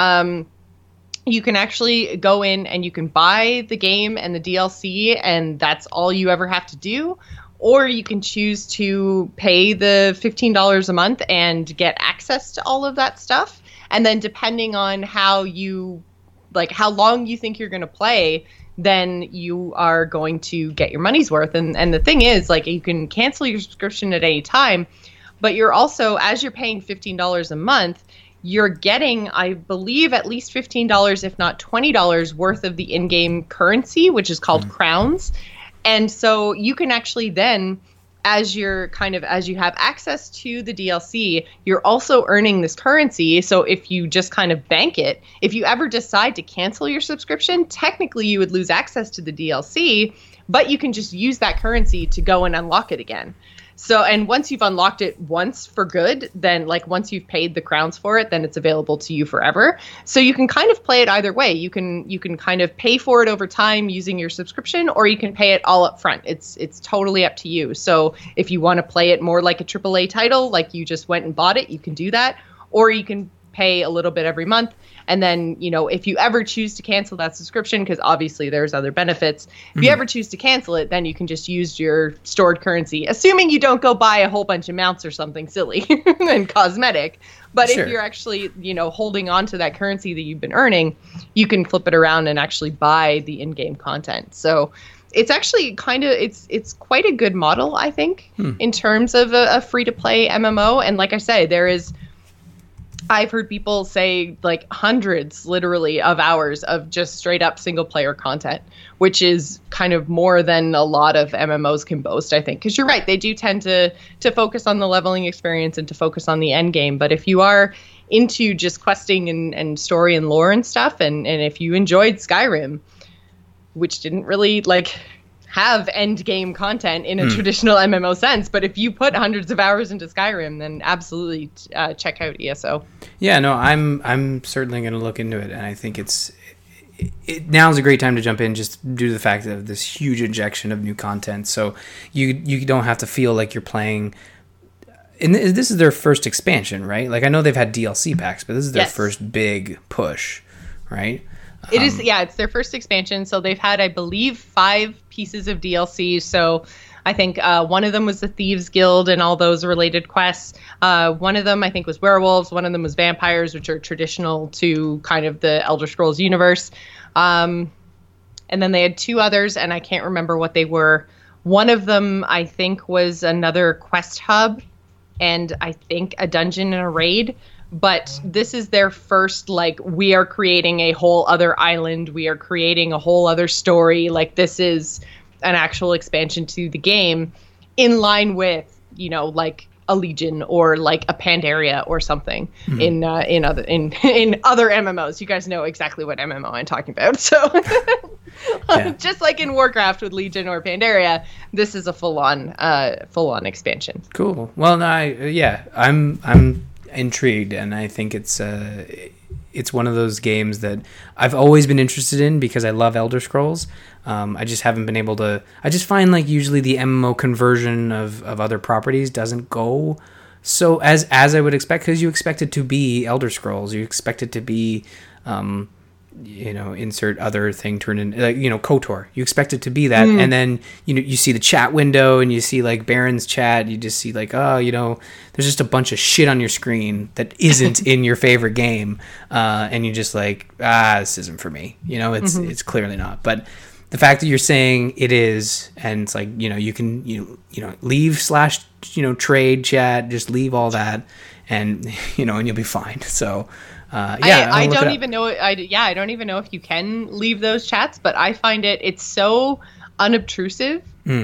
You can actually go in and you can buy the game and the DLC, and that's all you ever have to do. Or you can choose to pay the $15 a month and get access to all of that stuff. And then depending on how long you think you're going to play, then you are going to get your money's worth. And the thing is, you can cancel your subscription at any time, but you're also, as you're paying $15 a month, you're getting, I believe, at least $15, if not $20 worth of the in-game currency, which is called crowns. And so you can actually then, as you have access to the DLC, you're also earning this currency. So if you just kind of bank it, if you ever decide to cancel your subscription, technically you would lose access to the DLC, but you can just use that currency to go and unlock it again. So, and once you've unlocked it once for good, then once you've paid the crowns for it, then it's available to you forever. So you can kind of play it either way. You can kind of pay for it over time using your subscription, or you can pay it all up front. It's totally up to you. So if you want to play it more like a AAA title, like you just went and bought it, you can do that, or you can pay a little bit every month. And then, if you ever choose to cancel that subscription, because obviously there's other benefits, if you ever choose to cancel it, then you can just use your stored currency, assuming you don't go buy a whole bunch of mounts or something silly and cosmetic. But if you're actually, holding on to that currency that you've been earning, you can flip it around and actually buy the in-game content. So it's actually it's quite a good model, I think, in terms of a free-to-play MMO. And like I say, I've heard people say hundreds, literally, of hours of just straight up single player content, which is kind of more than a lot of MMOs can boast, I think. Because you're right, they do tend to focus on the leveling experience and to focus on the end game. But if you are into just questing and story and lore and stuff, and if you enjoyed Skyrim, which didn't really have end game content in a traditional MMO sense, but if you put hundreds of hours into Skyrim, then absolutely check out ESO. Yeah, no, I'm certainly going to look into it, and I think now's a great time to jump in, just due to the fact of this huge injection of new content. So you don't have to feel like you're playing. And this is their first expansion, right? I know they've had DLC packs, but this is their first big push, right? It is, it's their first expansion. So they've had, I believe, 5 pieces of DLC. So I think one of them was the Thieves Guild and all those related quests. One of them, I think, was werewolves. One of them was vampires, which are traditional to kind of the Elder Scrolls universe. And then they had 2 others, and I can't remember what they were. One of them, I think, was another quest hub, and I think a dungeon and a raid. But this is their first, we are creating a whole other island. We are creating a whole other story. This is an actual expansion to the game in line with, a Legion or a Pandaria or something in other MMOs. You guys know exactly what MMO I'm talking about. So just like in Warcraft with Legion or Pandaria, this is a full-on expansion. Cool. Well, no, I'm intrigued, and I think it's one of those games that I've always been interested in because I love Elder Scrolls. I just haven't been able to. I just find usually the MMO conversion of other properties doesn't go so as I would expect, because you expect it to be Elder Scrolls, you expect it to be insert other thing, turn in KOTOR. You expect it to be that, and then you see the chat window and you see Baron's chat. You just see there's just a bunch of shit on your screen that isn't in your favorite game, and you just this isn't for me. It's clearly not. But the fact that you're saying it is, and it's like, you can, leave / trade chat, just leave all that, and, and you'll be fine. So, I don't even know. I don't even know if you can leave those chats, but I find it's so unobtrusive.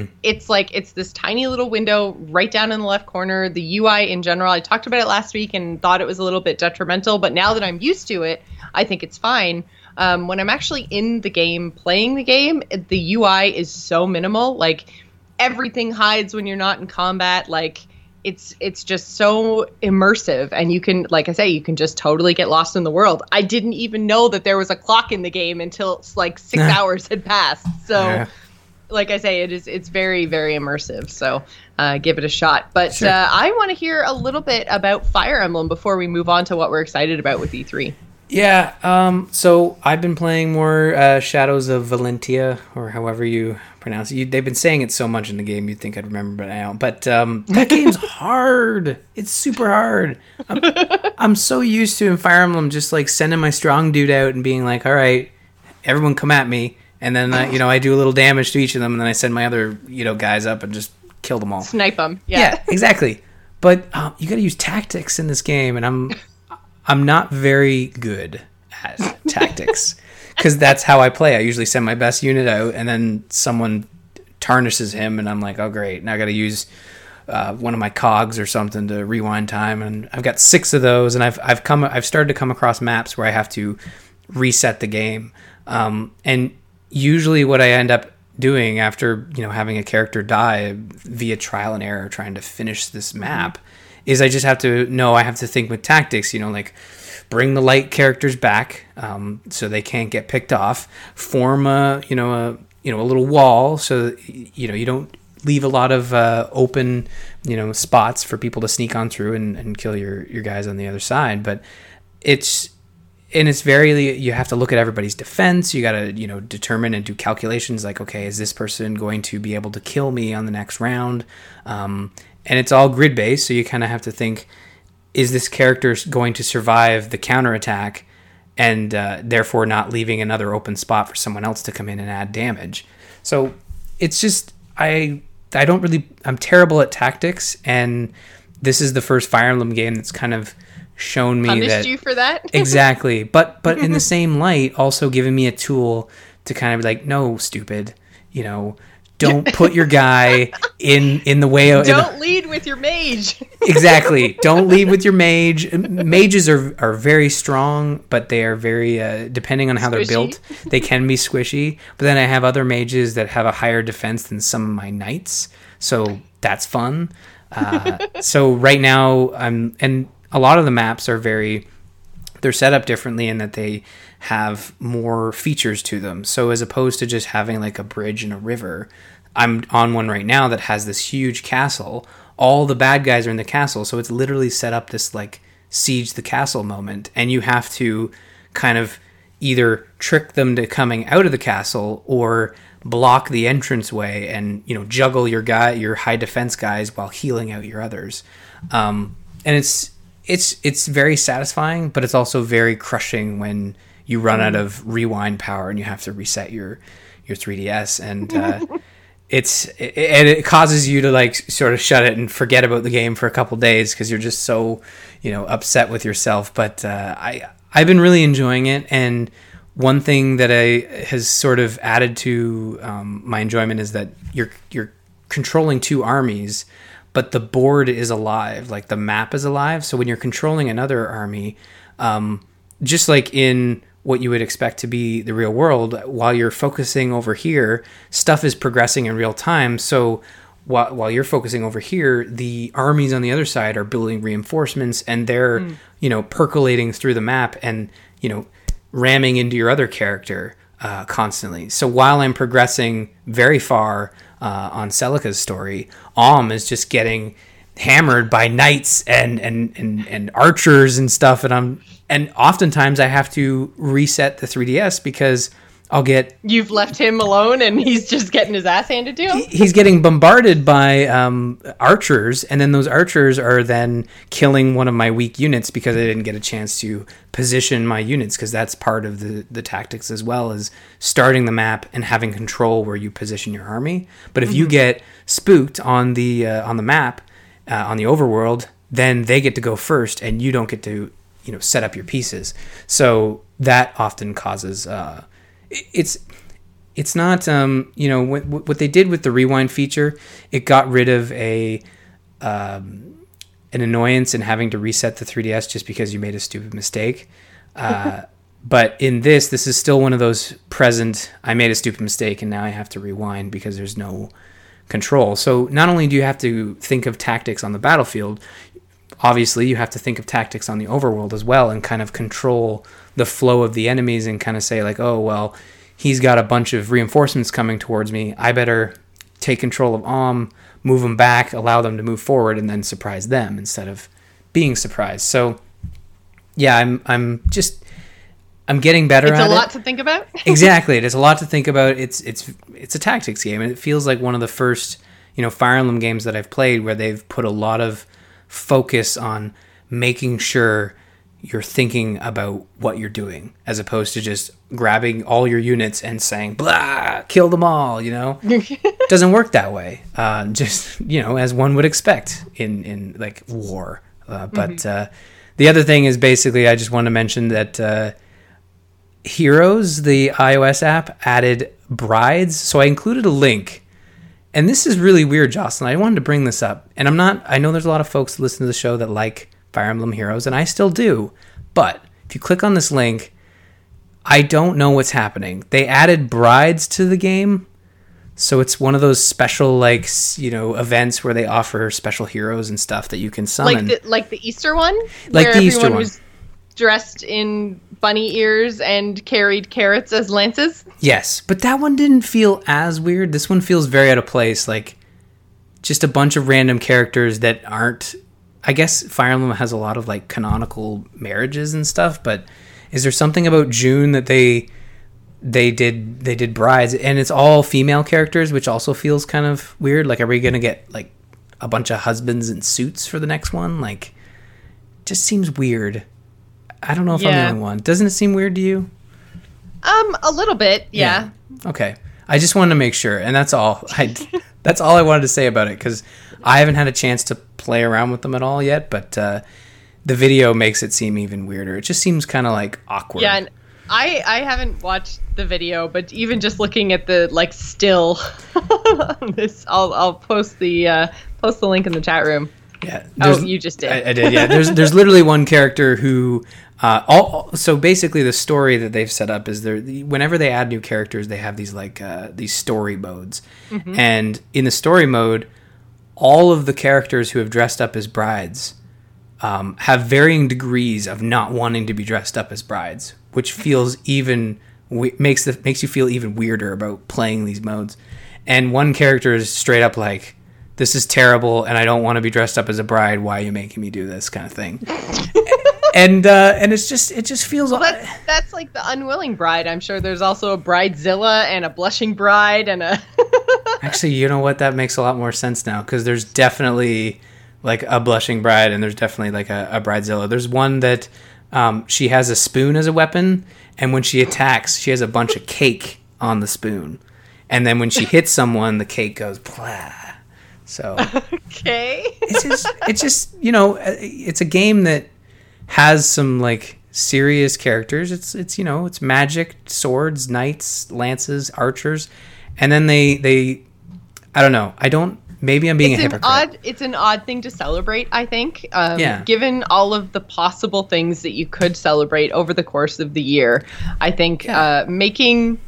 It's this tiny little window right down in the left corner. The UI in general, I talked about it last week and thought it was a little bit detrimental, but now that I'm used to it, I think it's fine. When I'm actually in the game, playing the game, the UI is so minimal. Like, everything hides when you're not in combat. Like, it's just so immersive, and you can, like I say, you can just totally get lost in the world. I didn't even know that there was a clock in the game until like 6 hours had passed. So, like I say, it's very, very immersive. So give it a shot. But sure. I want to hear a little bit about Fire Emblem before we move on to what we're excited about with E3. Yeah, so I've been playing more Shadows of Valentia, or however you pronounce it. They've been saying it so much in the game, you'd think I'd remember by now. But that game's hard. It's super hard. I'm so used to in Fire Emblem just like sending my strong dude out and being like, all right, everyone come at me. And then, I do a little damage to each of them, and then I send my other, guys up and just kill them all. Snipe them. Yeah, exactly. But you got to use tactics in this game, and I'm not very good at tactics because that's how I play. I usually send my best unit out, and then someone tarnishes him, and I'm like, oh great, now I got to use one of my cogs or something to rewind time. And I've got 6 of those, and I've started to come across maps where I have to reset the game, and usually what I end up doing after having a character die via trial and error trying to finish this map is I just have to think with tactics, like bring the light characters back so they can't get picked off, form a little wall so you don't leave a lot of open spots for people to sneak on through and kill your guys on the other side. But it's very, you have to look at everybody's defense. You got to, determine and do calculations like, okay, is this person going to be able to kill me on the next round? And it's all grid based. So you kind of have to think, is this character going to survive the counterattack and therefore not leaving another open spot for someone else to come in and add damage? So it's just, I'm terrible at tactics. And this is the first Fire Emblem game that's kind of shown me punished you for that. Exactly, but in the same light also giving me a tool to kind of be like, no, stupid, don't put your guy in the way of, don't lead with your mage. Exactly, don't lead with your mage. Mages are very strong, but they are very depending on how they're built, they can be squishy. But then I have other mages that have a higher defense than some of my knights, so that's fun. So right now and a lot of the maps they're set up differently in that they have more features to them. So as opposed to just having like a bridge and a river, I'm on one right now that has this huge castle. All the bad guys are in the castle. So it's literally set up this like siege the castle moment. And you have to kind of either trick them to coming out of the castle or block the entranceway and, juggle your high defense guys while healing out your others. And it's very satisfying, but it's also very crushing when you run out of rewind power and you have to reset your 3DS, and it causes you to like sort of shut it and forget about the game for a couple days because you're just so upset with yourself. But I've been really enjoying it, and one thing that has sort of added to my enjoyment is that you're controlling 2 armies. But the board is alive, like the map is alive. So when you're controlling another army, just like in what you would expect to be the real world, while you're focusing over here, stuff is progressing in real time. So while you're focusing over here, the armies on the other side are building reinforcements, and they're, percolating through the map and, ramming into your other character constantly. So while I'm progressing very far on Celica's story, is just getting hammered by knights and archers and stuff, and oftentimes I have to reset the 3DS because I'll get... You've left him alone and he's just getting his ass handed to him? He's getting bombarded by archers, and then those archers are then killing one of my weak units because I didn't get a chance to position my units, because that's part of the tactics as well, as starting the map and having control where you position your army. But if you get spooked on the map, on the overworld, then they get to go first and you don't get to set up your pieces. So that often causes... It's not, what they did with the rewind feature, it got rid of an annoyance in having to reset the 3DS just because you made a stupid mistake. But in this is still one of those present, I made a stupid mistake and now I have to rewind because there's no control. So not only do you have to think of tactics on the battlefield, obviously you have to think of tactics on the overworld as well and kind of control the flow of the enemies and kind of say like, oh, well, he's got a bunch of reinforcements coming towards me. I better take control of move them back, allow them to move forward, and then surprise them instead of being surprised. So, yeah, I'm getting better at it. It's a lot to think about. Exactly. It is a lot to think about. It's a tactics game, and it feels like one of the first, Fire Emblem games that I've played where they've put a lot of focus on making sure you're thinking about what you're doing, as opposed to just grabbing all your units and saying, blah, kill them all, Doesn't work that way. Just, as one would expect in like war. But the other thing is basically, I just want to mention that Heroes, the iOS app, added brides. So I included a link. And this is really weird, Jocelyn. I wanted to bring this up. And I know there's a lot of folks that listen to the show that like Fire Emblem Heroes, and I still do. But if you click on this link, I don't know what's happening. They added brides to the game. So it's one of those special, events where they offer special heroes and stuff that you can summon. Like the Easter one? Like the Easter one. Was dressed in bunny ears and carried carrots as lances? Yes, but that one didn't feel as weird. This one feels very out of place. Like, just a bunch of random characters that aren't... I guess Fire Emblem has a lot of, canonical marriages and stuff, but is there something about June that they did brides, and it's all female characters, which also feels kind of weird? Like, are we going to get, a bunch of husbands in suits for the next one? Just seems weird. I don't know if I'm the only one. Doesn't it seem weird to you? A little bit, yeah. Okay. I just wanted to make sure, and that's all. That's all I wanted to say about it, because I haven't had a chance to play around with them at all yet, but the video makes it seem even weirder. It just seems kind of awkward. Yeah, and I haven't watched the video, but even just looking at the still on this, I'll post the link in the chat room. Yeah. Oh, you just did. I did. Yeah. There's literally one character who. So basically, the story that they've set up is whenever they add new characters, they have these these story modes, and in the story mode, all of the characters who have dressed up as brides have varying degrees of not wanting to be dressed up as brides, which feels makes you feel even weirder about playing these modes. And one character is straight up like, "This is terrible, and I don't want to be dressed up as a bride. Why are you making me do this?" kind of thing. And it just feels... Well, that's like the unwilling bride. I'm sure there's also a bridezilla and a blushing bride and a... Actually, you know what? That makes a lot more sense now, because there's definitely a blushing bride and there's definitely a bridezilla. There's one that she has a spoon as a weapon, and when she attacks, she has a bunch of cake on the spoon. And then when she hits someone, the cake goes blah. So... Okay. It's just, it's a game that has some serious characters. It's magic, swords, knights, lances, archers, and then they I don't know. Maybe I'm being a hypocrite. It's an odd thing to celebrate, I think. Yeah. Given all of the possible things that you could celebrate over the course of the year, I think making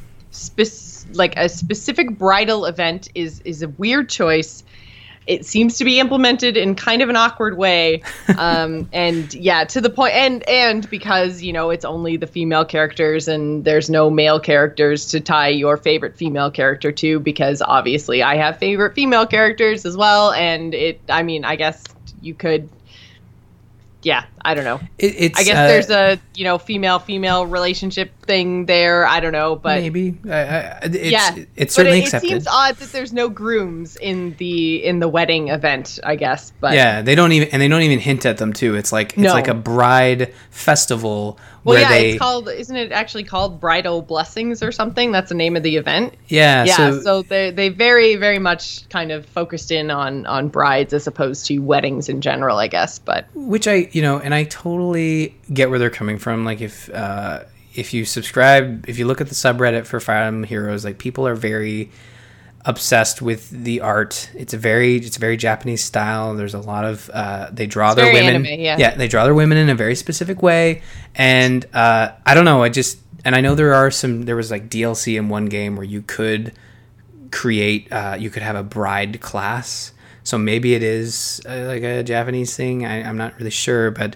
a specific bridal event is a weird choice. It seems to be implemented in kind of an awkward way. And yeah, to the point, and because, it's only the female characters and there's no male characters to tie your favorite female character to, because obviously I have favorite female characters as well. And I guess you could yeah, I don't know. It's I guess there's a female relationship thing there. I don't know, but maybe it's but certainly it accepted. seems odd that there's no grooms in the wedding event, I guess. But yeah, they don't even hint at them too. It's like a bride festival where it's called, isn't it actually called Bridal Blessings or something? That's the name of the event. Yeah. So they very, very much kind of focused in on brides as opposed to weddings in general, I guess. But which and I totally get where they're coming from. Like if you subscribe, if you look at the subreddit for Fire Emblem Heroes, like people are very obsessed with the art. It's very Japanese style. There's a lot of they draw their women. Anime, they draw their women in a very specific way. And I don't know. And I know there was like DLC in one game where you could create you could have a bride class. So maybe it is like a Japanese thing. I'm not really sure, but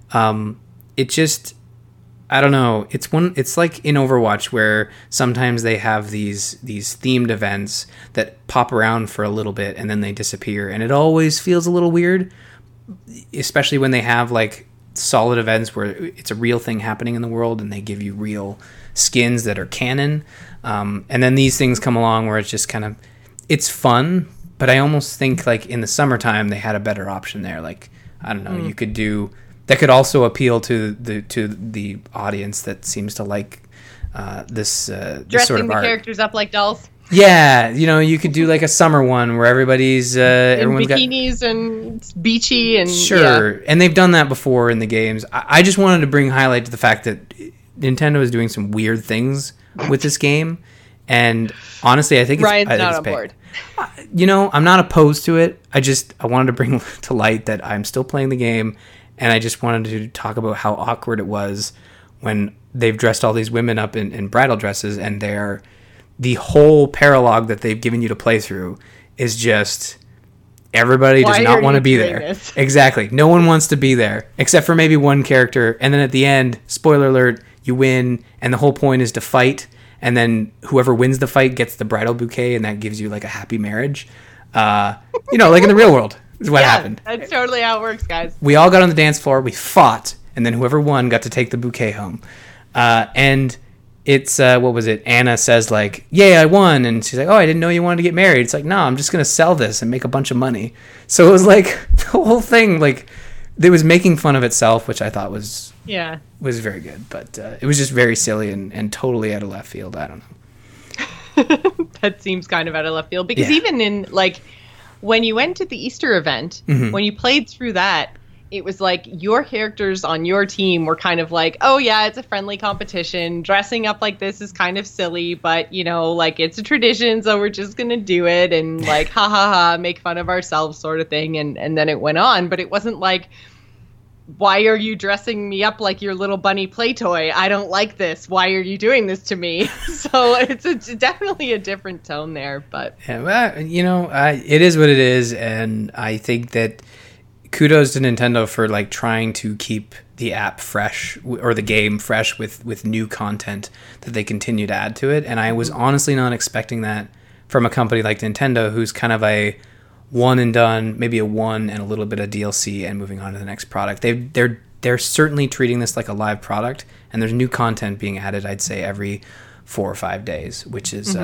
it just, I don't know. It's like in Overwatch where sometimes they have these themed events that pop around for a little bit and then they disappear, and it always feels a little weird, especially when they have like solid events where it's a real thing happening in the world and they give you real skins that are canon. And then these things come along where it's just kind of, it's fun, but I almost think like in the summertime they had a better option there. Like, I don't know, you could do that could also appeal to the audience that seems to like this dressing sort of the art. Characters up like dolls. Yeah, you could do like a summer one where everybody's everyone's in bikinis and it's beachy and sure, and they've done that before in the games. I just wanted to bring highlight to the fact that Nintendo is doing some weird things with this game, and honestly, I think Ryan's not on board. I'm not opposed to it. I wanted to bring to light that I'm still playing the game, and I just wanted to talk about how awkward it was when they've dressed all these women up in bridal dresses, and the whole paralogue that they've given you to play through is just everybody does not want to be there. This? Exactly. No one wants to be there except for maybe one character. And then at the end, spoiler alert, you win, and the whole point is to fight. And then whoever wins the fight gets the bridal bouquet, and that gives you like a happy marriage. Like in the real world is what happened. That's totally how it works, guys. We all got on the dance floor, we fought, and then whoever won got to take the bouquet home. And it's, what was it? Anna says like, yay, I won. And she's like, oh, I didn't know you wanted to get married. It's like, no, I'm just going to sell this and make a bunch of money. So it was like the whole thing, like it was making fun of itself, which I thought was very good. But it was just very silly and totally out of left field. I don't know. That seems kind of out of left field because even in like when you went to the Easter event, when you played through that, it was like your characters on your team were kind of like, oh yeah, it's a friendly competition. Dressing up like this is kind of silly, but like it's a tradition, so we're just gonna do it and like ha ha ha, make fun of ourselves sort of thing. And then it went on, but it wasn't like, why are you dressing me up like your little bunny play toy? I don't like this. Why are you doing this to me? So it's definitely a different tone there, but yeah, well, it is what it is, and I think that kudos to Nintendo for like trying to keep the app fresh or the game fresh with new content that they continue to add to it. And I was honestly not expecting that from a company like Nintendo, who's kind of a one and done, maybe a one and a little bit of DLC and moving on to the next product. They're certainly treating this like a live product, and there's new content being added, I'd say every 4 or 5 days, which is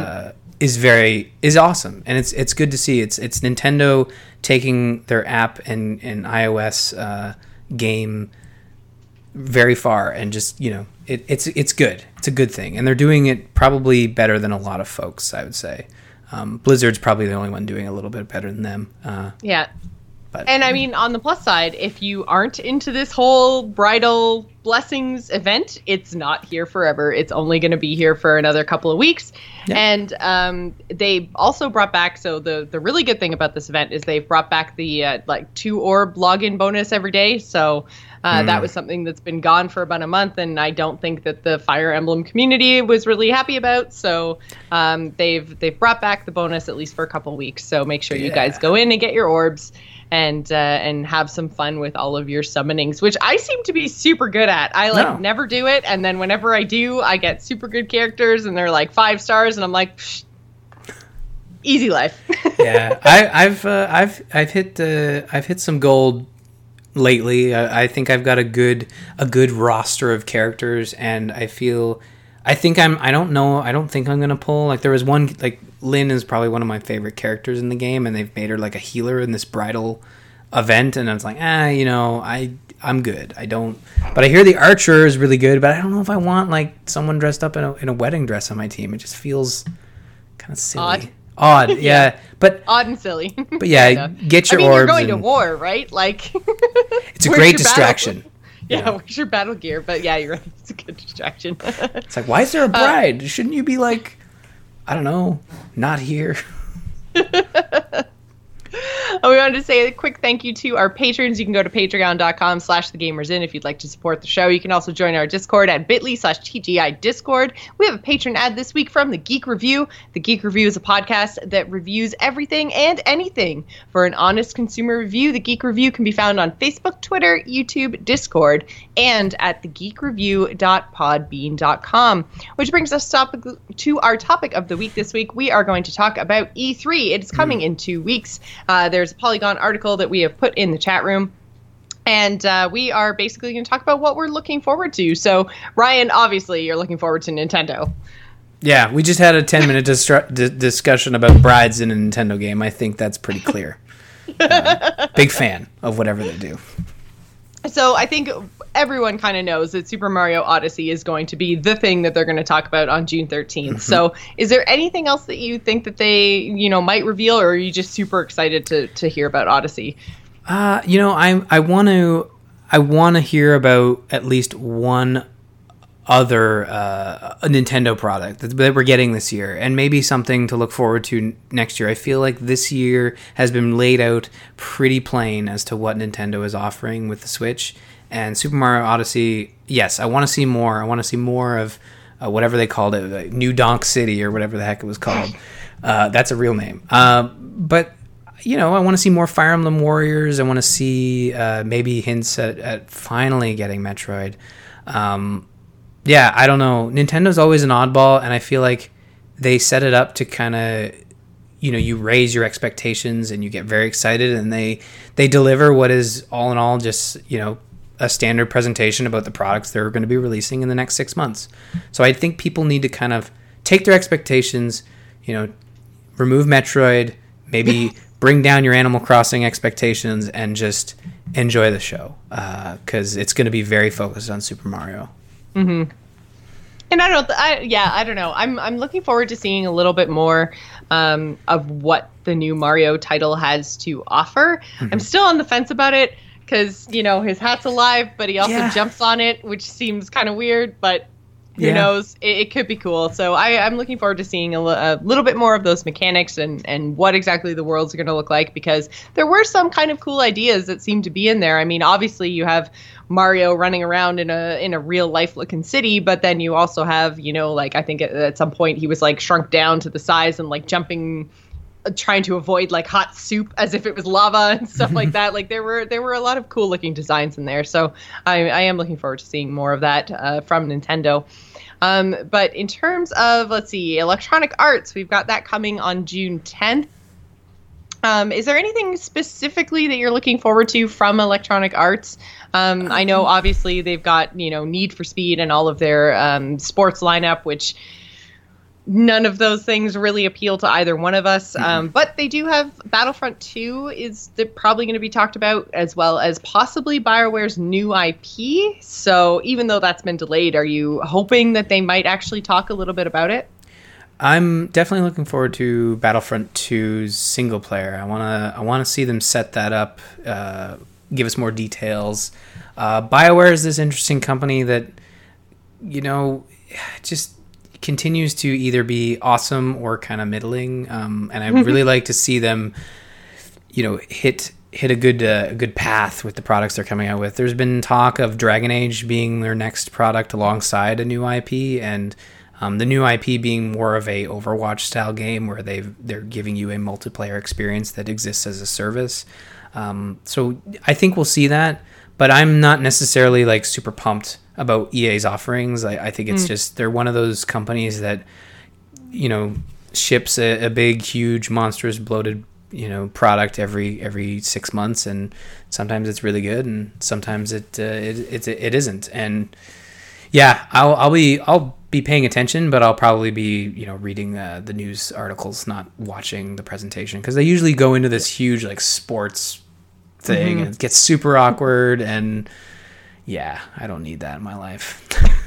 is awesome, and it's good to see. It's Nintendo taking their app and iOS game very far, and just it's good. It's a good thing, and they're doing it probably better than a lot of folks, I would say. Blizzard's probably the only one doing a little bit better than them. But, and I mean, on the plus side, if you aren't into this whole bridal blessings event, it's not here forever. It's only going to be here for another couple of weeks. Yeah. And they also brought back, so the really good thing about this event is they've brought back the 2 orb login bonus every day. So that was something that's been gone for about a month, and I don't think that the Fire Emblem community was really happy about. So they've brought back the bonus at least for a couple of weeks. So make sure you guys go in and get your orbs and have some fun with all of your summonings, which I seem to be super good at. I never do it, and then whenever I do, I get super good characters, and they're like 5 stars, and I'm like, psh, easy life. Yeah, I've hit some gold lately. I think I've got a good roster of characters, and I think I don't know. I don't think I'm gonna pull. Like there was one, like Lynn is probably one of my favorite characters in the game, and they've made her like a healer in this bridal event, and I was like, I'm good. I don't. But I hear the archer is really good, but I don't know if I want like someone dressed up in a wedding dress on my team. It just feels kind of silly. Odd, yeah. But odd and silly. But yeah, get your orbs. You're going to war, right? Like, it's a great distraction. Yeah, where's your battle gear? But yeah, you're right. It's a good distraction. It's like, why is there a bride? Shouldn't you be like, I don't know, not here? We wanted to say a quick thank you to our patrons. You can go to patreon.com/thegamersin if you'd like to support the show. You can also join our Discord at bit.ly/TGI Discord. We have a patron ad this week from The Geek Review. The Geek Review is a podcast that reviews everything and anything. For an honest consumer review, The Geek Review can be found on Facebook, Twitter, YouTube, Discord, and at thegeekreview.podbean.com. Which brings us to our topic of the week this week. We are going to talk about E3. It is coming in 2 weeks. There's a Polygon article that we have put in the chat room, and we are basically going to talk about what we're looking forward to. So, Ryan, obviously, you're looking forward to Nintendo. Yeah, we just had a 10-minute discussion about brides in a Nintendo game. I think that's pretty clear. Big fan of whatever they do. So I think everyone kind of knows that Super Mario Odyssey is going to be the thing that they're going to talk about on June 13th. Mm-hmm. So is there anything else that you think that they, might reveal, or are you just super excited to hear about Odyssey? I want to hear about at least one other a Nintendo product that we're getting this year, and maybe something to look forward to next year. I feel like this year has been laid out pretty plain as to what Nintendo is offering with the Switch. And Super Mario Odyssey, yes, I want to see more. I want to see more of whatever they called it, like New Donk City or whatever the heck it was called. That's a real name. But I want to see more Fire Emblem Warriors. I want to see maybe hints at finally getting Metroid. Yeah, I don't know. Nintendo's always an oddball, and I feel like they set it up to kind of, you raise your expectations and you get very excited, and they deliver what is all in all just, a standard presentation about the products they're going to be releasing in the next 6 months. So I think people need to kind of take their expectations, remove Metroid, maybe bring down your Animal Crossing expectations, and just enjoy the show, because it's going to be very focused on Super Mario. Mm-hmm. And I don't know. I'm looking forward to seeing a little bit more of what the new Mario title has to offer. Mm-hmm. I'm still on the fence about it because, his hat's alive, but he also jumps on it, which seems kind of weird, but who knows? It could be cool. So I'm looking forward to seeing a little bit more of those mechanics and what exactly the worlds are going to look like, because there were some kind of cool ideas that seem to be in there. I mean, obviously you have Mario running around in a real life looking city, but then you also have, I think at some point he was like shrunk down to the size and like jumping, trying to avoid like hot soup as if it was lava and stuff like that. Like there were a lot of cool looking designs in there. So I am looking forward to seeing more of that from Nintendo. But in terms of, let's see, Electronic Arts, we've got that coming on June 10th. Is there anything specifically that you're looking forward to from Electronic Arts? I know obviously they've got, Need for Speed and all of their sports lineup, which none of those things really appeal to either one of us. But they do have Battlefront 2 is probably going to be talked about, as well as possibly BioWare's new IP. So even though that's been delayed, are you hoping that they might actually talk a little bit about it? I'm definitely looking forward to Battlefront 2's single player. I want to see them set that up, give us more details. BioWare is this interesting company that, just continues to either be awesome or kind of middling. And I really like to see them, hit a good path with the products they're coming out with. There's been talk of Dragon Age being their next product alongside a new IP, and the new IP being more of a Overwatch style game where they're giving you a multiplayer experience that exists as a service. So I think we'll see that, but I'm not necessarily like super pumped about EA's offerings. I think it's just they're one of those companies that ships a big, huge, monstrous, bloated product every 6 months, and sometimes it's really good, and sometimes it isn't. And yeah, I'll be paying attention, but I'll probably be reading the news articles, not watching the presentation, because they usually go into this huge like sports thing, and it gets super awkward, and yeah, I don't need that in my life.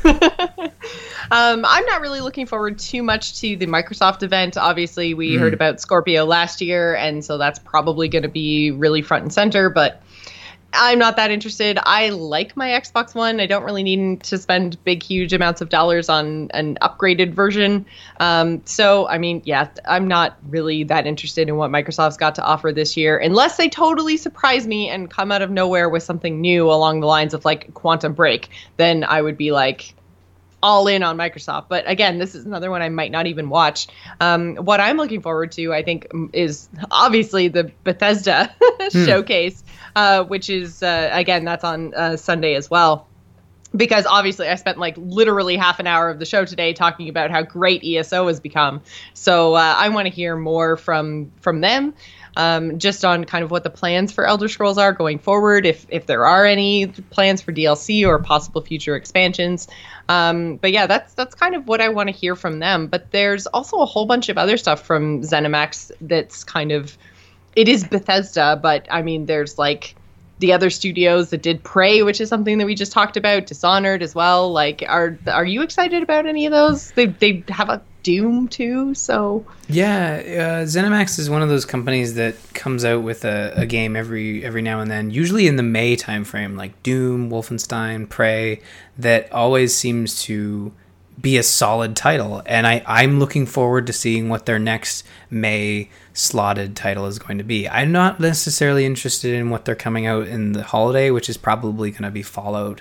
I'm not really looking forward too much to the Microsoft event. Obviously, we heard about Scorpio last year, and so that's probably going to be really front and center, but I'm not that interested. I like my Xbox One. I don't really need to spend big, huge amounts of dollars on an upgraded version. So, I mean, yeah, I'm not really that interested in what Microsoft's got to offer this year, unless they totally surprise me and come out of nowhere with something new along the lines of like Quantum Break. Then I would be like all in on Microsoft. But again, this is another one I might not even watch. What I'm looking forward to, I think, is obviously the Bethesda showcase, which is, again, that's on Sunday as well. Because obviously I spent like literally half an hour of the show today talking about how great ESO has become. So I want to hear more from them. Just on kind of what the plans for Elder Scrolls are going forward, if there are any plans for DLC or possible future expansions. But yeah, that's kind of what I want to hear from them. But there's also a whole bunch of other stuff from ZeniMax that's kind of, it is Bethesda, but I mean, there's like the other studios that did Prey, which is something that we just talked about, Dishonored as well. Like, are you excited about any of those? They have a Doom too, so yeah, ZeniMax is one of those companies that comes out with a game every now and then, usually in the May timeframe, like Doom, Wolfenstein, Prey, that always seems to be a solid title, and I'm looking forward to seeing what their next May slotted title is going to be. I'm not necessarily interested in what they're coming out in the holiday, which is probably going to be Fallout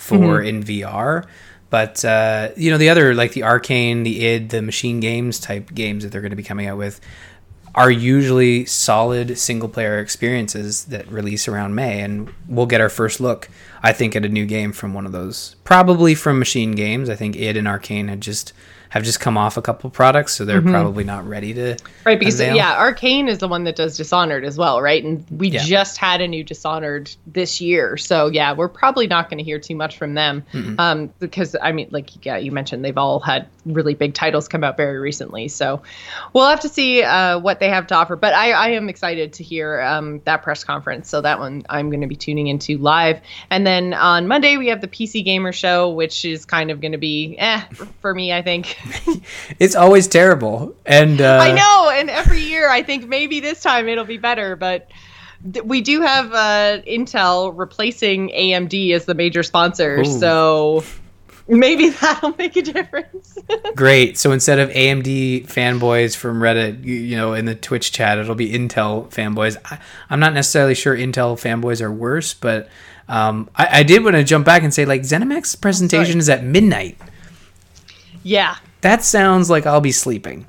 4 in VR. But, the other, like the Arcane, the id, the Machine Games type games that they're going to be coming out with are usually solid single-player experiences that release around May. And we'll get our first look, I think, at a new game from one of those. Probably from Machine Games. I think id and Arcane have just come off a couple products, so they're probably not ready to right, because unveil. Yeah, Arcane is the one that does Dishonored as well, right? And we just had a new Dishonored this year, so yeah, we're probably not going to hear too much from them. Because I mean, like, yeah, you mentioned they've all had really big titles come out very recently, so we'll have to see what they have to offer. But I am excited to hear that press conference, so that one I'm going to be tuning into live. And then on Monday we have the PC Gamer Show, which is kind of going to be for me, I think. It's always terrible, and I know, and every year I think maybe this time it'll be better, but we do have Intel replacing AMD as the major sponsor. Ooh. So maybe that'll make a difference. Great. So instead of AMD fanboys from Reddit, in the Twitch chat, it'll be Intel fanboys. I'm not necessarily sure Intel fanboys are worse, but I did want to jump back and say, like, ZeniMax's presentation is at midnight. Yeah. That sounds like I'll be sleeping.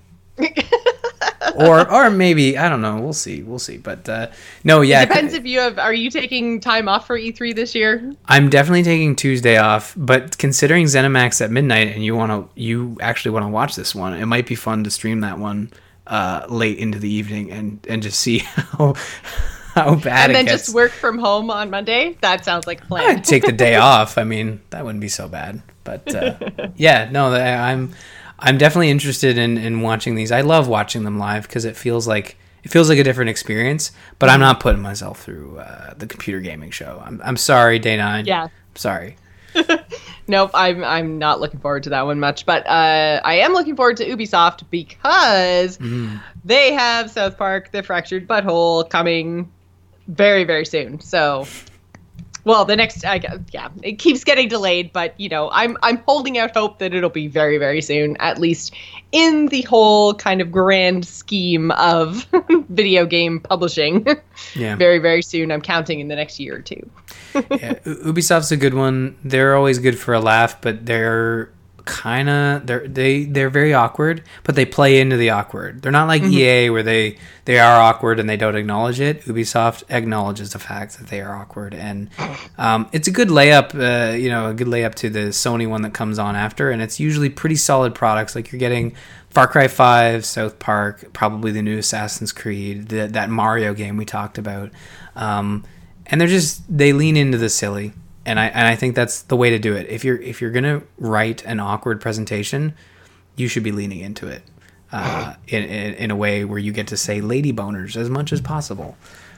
or maybe, I don't know. We'll see. But no, yeah. It depends if are you taking time off for E3 this year? I'm definitely taking Tuesday off, but considering ZeniMax at midnight and you actually want to watch this one, it might be fun to stream that one late into the evening and just see how bad it gets. And then just work from home on Monday? That sounds like a plan. I'd take the day off. I mean, that wouldn't be so bad. But yeah, no, I'm definitely interested in watching these. I love watching them live because it feels like a different experience. But I'm not putting myself through the computer gaming show. I'm sorry, Dana. Yeah, I'm sorry. Nope, I'm not looking forward to that one much. But I am looking forward to Ubisoft because they have South Park: The Fractured Butthole coming very, very soon. So. Well, the next, it keeps getting delayed, but I'm holding out hope that it'll be very, very soon, at least in the whole kind of grand scheme of video game publishing. Yeah. Very, very soon. I'm counting in the next year or two. Yeah, Ubisoft's a good one. They're always good for a laugh, but they're they're very awkward, but they play into the awkward. They're not like EA where they are awkward and they don't acknowledge it. Ubisoft acknowledges the fact that they are awkward, and it's a good layup, a good layup to the Sony one that comes on after, and it's usually pretty solid products. Like you're getting Far Cry 5, South Park, probably the new Assassin's Creed, that Mario game we talked about, and they lean into the silly. And I think that's the way to do it. If you're gonna write an awkward presentation, you should be leaning into it in a way where you get to say lady boners as much as possible,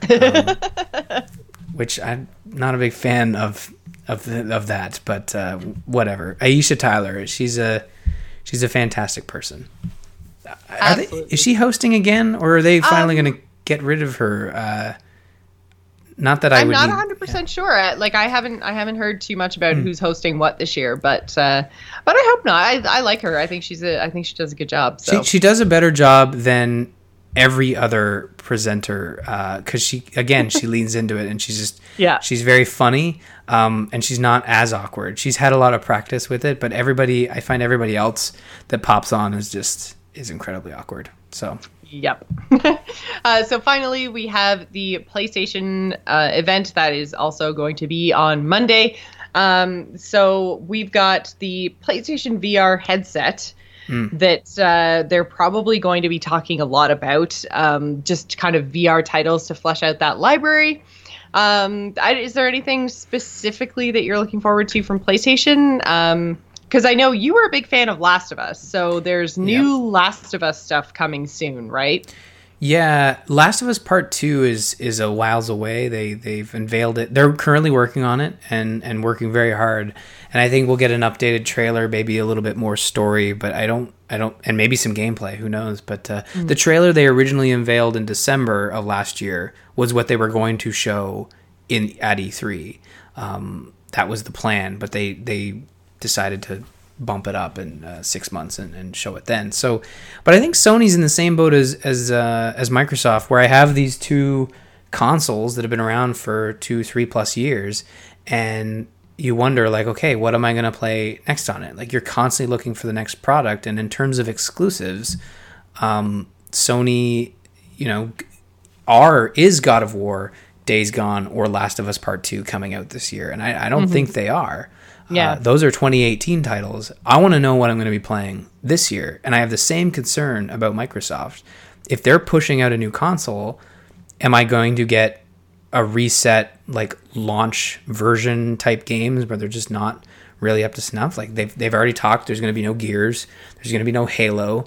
which I'm not a big fan of that. But whatever. Aisha Tyler, she's a fantastic person. Is she hosting again, or are they finally going to get rid of her? Not that I'm not 100% sure. Like I haven't heard too much about who's hosting what this year, but I hope not. I like her. I think she does a good job. So she does a better job than every other presenter because she leans into it, and she's very funny, and she's not as awkward. She's had a lot of practice with it, but I find everybody else that pops on is incredibly awkward. So. Yep. So finally, we have the PlayStation event that is also going to be on Monday. So we've got the PlayStation VR headset that they're probably going to be talking a lot about, just kind of VR titles to flesh out that library. Is there anything specifically that you're looking forward to from PlayStation? Because I know you were a big fan of Last of Us, so there's new Last of Us stuff coming soon, right? Yeah, Last of Us Part 2 is a whiles away. They've unveiled it. They're currently working on it and working very hard. And I think we'll get an updated trailer, maybe a little bit more story, but I don't, and maybe some gameplay, who knows? But the trailer they originally unveiled in December of last year was what they were going to show at E3. That was the plan, but they decided to bump it up in 6 months and show it then. So, but I think Sony's in the same boat as Microsoft, where I have these two consoles that have been around for 2-3 plus years, and you wonder, like, okay, what am I going to play next on it? Like, you're constantly looking for the next product, and in terms of exclusives, Sony, is God of War, Days Gone, or Last of Us Part 2 coming out this year, and I don't think they are. Yeah, those are 2018 titles. I want to know what I'm going to be playing this year, and I have the same concern about Microsoft. If they're pushing out a new console, am I going to get a reset, like, launch version type games where they're just not really up to snuff? Like, they've already talked. There's going to be no Gears. There's going to be no Halo.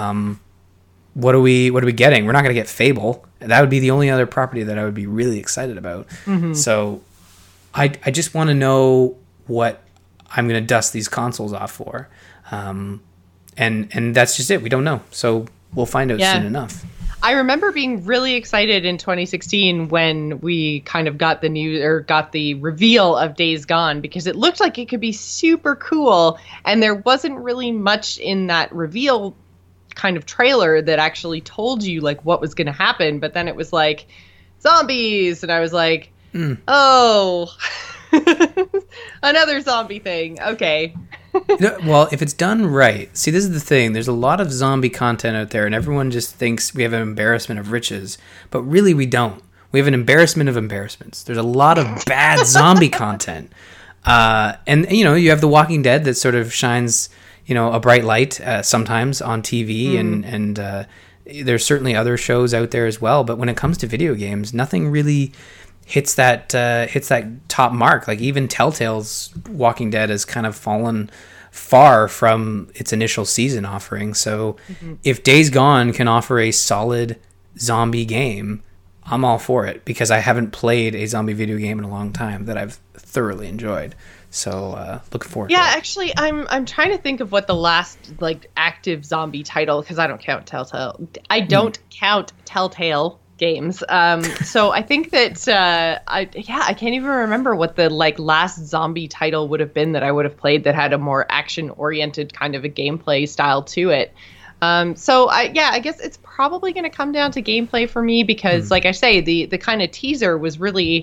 What are we getting? We're not going to get Fable. That would be the only other property that I would be really excited about. So I just want to know what I'm going to dust these consoles off for. And that's just it. We don't know. So we'll find out soon enough. I remember being really excited in 2016 when we kind of got the reveal of Days Gone, because it looked like it could be super cool. And there wasn't really much in that reveal kind of trailer that actually told you like what was going to happen. But then it was like zombies. And I was like, oh, another zombie thing. Okay. Well, if it's done right, see, this is the thing. There's a lot of zombie content out there, and everyone just thinks we have an embarrassment of riches, but really we don't. We have an embarrassment of embarrassments. There's a lot of bad zombie content, and you have The Walking Dead that sort of shines, a bright light sometimes on TV, and there's certainly other shows out there as well. But when it comes to video games, nothing really hits that top mark. Like, even Telltale's Walking Dead has kind of fallen far from its initial season offering. So if Days Gone can offer a solid zombie game, I'm all for it, because I haven't played a zombie video game in a long time that I've thoroughly enjoyed. So looking forward to it. Actually, I'm trying to think of what the last active zombie title, because I don't count Telltale. I don't count Telltale games. So I think that I can't even remember what the last zombie title would have been that I would have played that had a more action oriented kind of a gameplay style to it. So I guess it's probably going to come down to gameplay for me, because like I say, the kind of teaser was really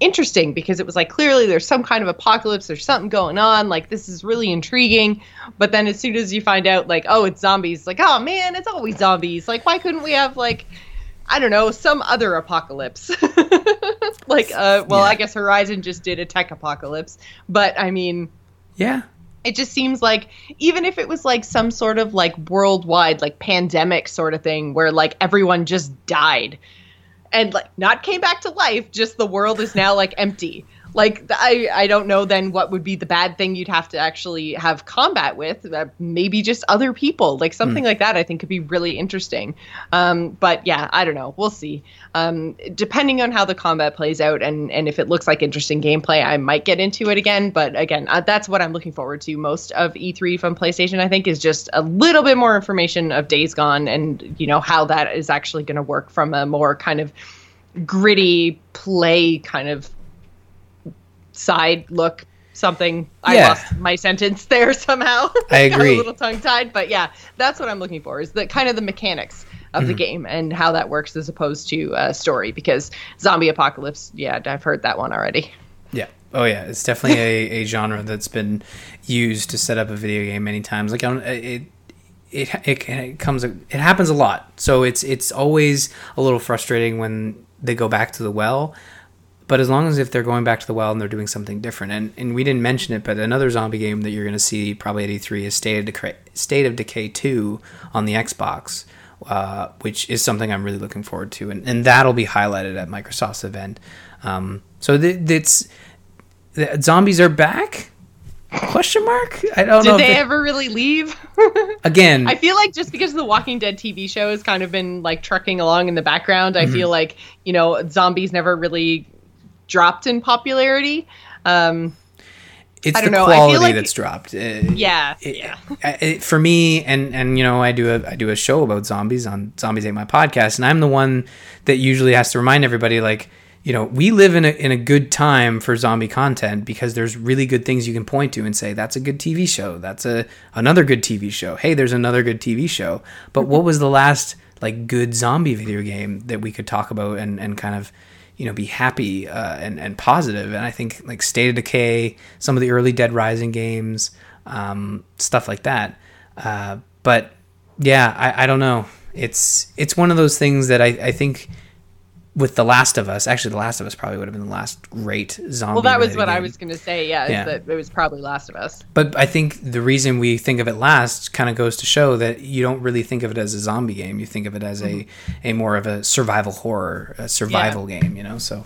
interesting because it was like, clearly there's some kind of apocalypse, there's something going on, like this is really intriguing. But then as soon as you find out like, oh, it's zombies, like, oh man, it's always zombies. Like, why couldn't we have like, I don't know, some other apocalypse? Like, I guess Horizon just did a tech apocalypse, but I mean, yeah. It just seems like even if it was like some sort of like worldwide like pandemic sort of thing where like everyone just died and like not came back to life, just the world is now like empty. Like, I don't know then what would be the bad thing you'd have to actually have combat with. Maybe just other people, like something like that I think could be really interesting. But yeah, I don't know. We'll see. Depending on how the combat plays out and if it looks like interesting gameplay, I might get into it again. But again, that's what I'm looking forward to most of E3 from PlayStation, I think, is just a little bit more information of Days Gone and, you know, how that is actually going to work from a more kind of gritty play kind of side look something. I lost my sentence there somehow. I agree. Got a little tongue tied, but yeah, that's what I'm looking for, is the kind of the mechanics of the game and how that works as opposed to story, because zombie apocalypse, yeah, I've heard that one already. Yeah. Oh yeah, it's definitely a genre that's been used to set up a video game many times. Like it happens a lot. So it's always a little frustrating when they go back to the well. But as long as if they're going back to the well and they're doing something different, and we didn't mention it, but another zombie game that you're going to see probably at E3 is State of Decay 2 on the Xbox, which is something I'm really looking forward to, and that'll be highlighted at Microsoft's event. Zombies are back? Question mark? I don't know. Did they ever really leave? Again, I feel like just because the Walking Dead TV show has kind of been like trucking along in the background, I feel like, you know, zombies never really dropped in popularity. It's I the don't know. quality I feel like that's dropped. For me, and you know, I do a show about zombies on Zombies Ate My Podcast, and I'm the one that usually has to remind everybody, like, you know, we live in a good time for zombie content because there's really good things you can point to and say, that's a good TV show. That's another good TV show. Hey, there's another good TV show. But what was the last like good zombie video game that we could talk about and kind of, you know, be happy and positive? And I think like State of Decay, some of the early Dead Rising games, stuff like that. But yeah, I don't know. It's one of those things that I think with The Last of Us, actually The Last of Us probably would have been the last great zombie. Well, that was what game. I was going to say. Yeah, is that it was probably Last of Us. But I think the reason we think of it last kind of goes to show that you don't really think of it as a zombie game. You think of it as a more of a survival horror, a survival game, you know? So,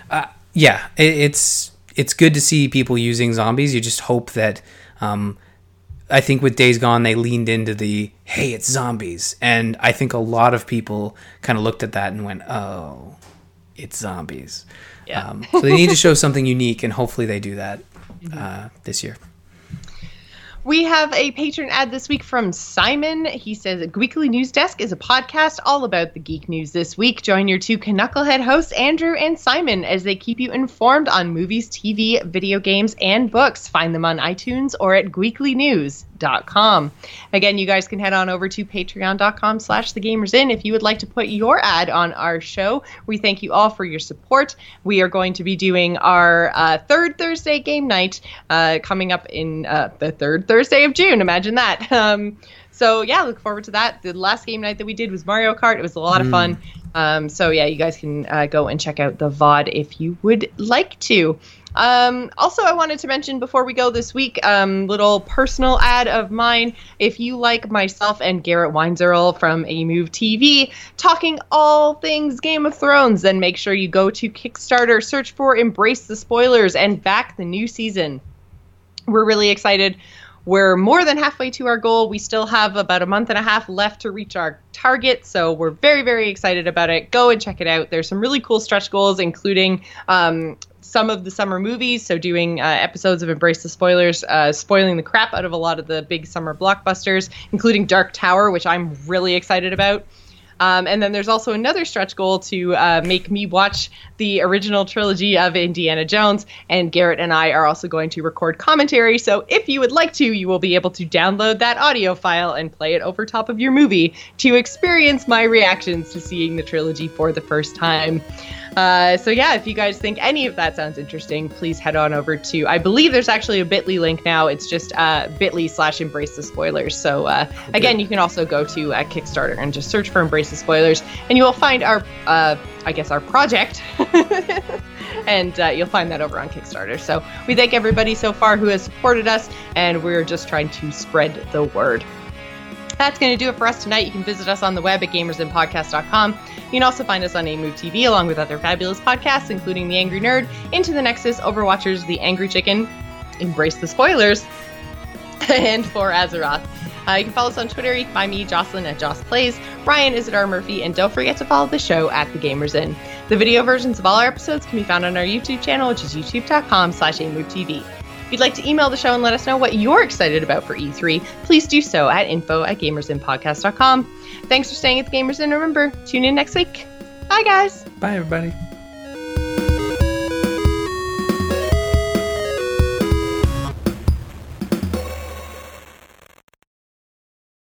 it's good to see people using zombies. You just hope that, I think with Days Gone, they leaned into the, hey, it's zombies. And I think a lot of people kind of looked at that and went, oh, it's zombies. Yeah. So they need to show something unique, and hopefully they do that this year. We have a patron ad this week from Simon. He says, Weekly News Desk is a podcast all about the geek news this week. Join your two Knucklehead hosts, Andrew and Simon, as they keep you informed on movies, TV, video games, and books. Find them on iTunes or at weeklynews.com. Again, you guys can head on over to patreon.com/thegamersin if you would like to put your ad on our show. We thank you all for your support. We are going to be doing our third Thursday game night coming up in the third Thursday of June. Imagine that. So yeah, look forward to that. The last game night that we did was Mario Kart. It was a lot of fun. So yeah, you guys can go and check out the VOD if you would like to. Also, I wanted to mention before we go this week, little personal ad of mine. If you like myself and Garrett Weinzierl from A Move TV talking all things Game of Thrones, then make sure you go to Kickstarter, search for Embrace the Spoilers, and back the new season. We're really excited. We're more than halfway to our goal. We still have about a month and a half left to reach our target, so we're very, very excited about it. Go and check it out. There's some really cool stretch goals, including some of the summer movies, so doing episodes of Embrace the Spoilers, spoiling the crap out of a lot of the big summer blockbusters, including Dark Tower, which I'm really excited about. And then there's also another stretch goal to make me watch the original trilogy of Indiana Jones, and Garrett and I are also going to record commentary, so if you would like to, you will be able to download that audio file and play it over top of your movie to experience my reactions to seeing the trilogy for the first time. So yeah, if you guys think any of that sounds interesting, please head on over to, I believe there's actually a bit.ly link now. It's just bit.ly/embrace the spoilers. So again, you can also go to Kickstarter and just search for Embrace the Spoilers, and you will find our, our project. And you'll find that over on Kickstarter. So we thank everybody so far who has supported us, and we're just trying to spread the word. That's going to do it for us tonight. You can visit us on the web at gamersinpodcast.com. You can also find us on AMove TV along with other fabulous podcasts, including The Angry Nerd, Into the Nexus, Overwatchers, The Angry Chicken, Embrace the Spoilers, and For Azeroth. You can follow us on Twitter. You can find me, Jocelyn, at Joss Plays. Ryan is at R. Murphy. And don't forget to follow the show at The Gamers Inn. The video versions of all our episodes can be found on our YouTube channel, which is youtube.com/AMoveTV. If you'd like to email the show and let us know what you're excited about for E3, please do so at info@gamersinpodcast.com. Thanks for staying at the Gamers Inn. Remember, tune in next week. Bye, guys. Bye, everybody.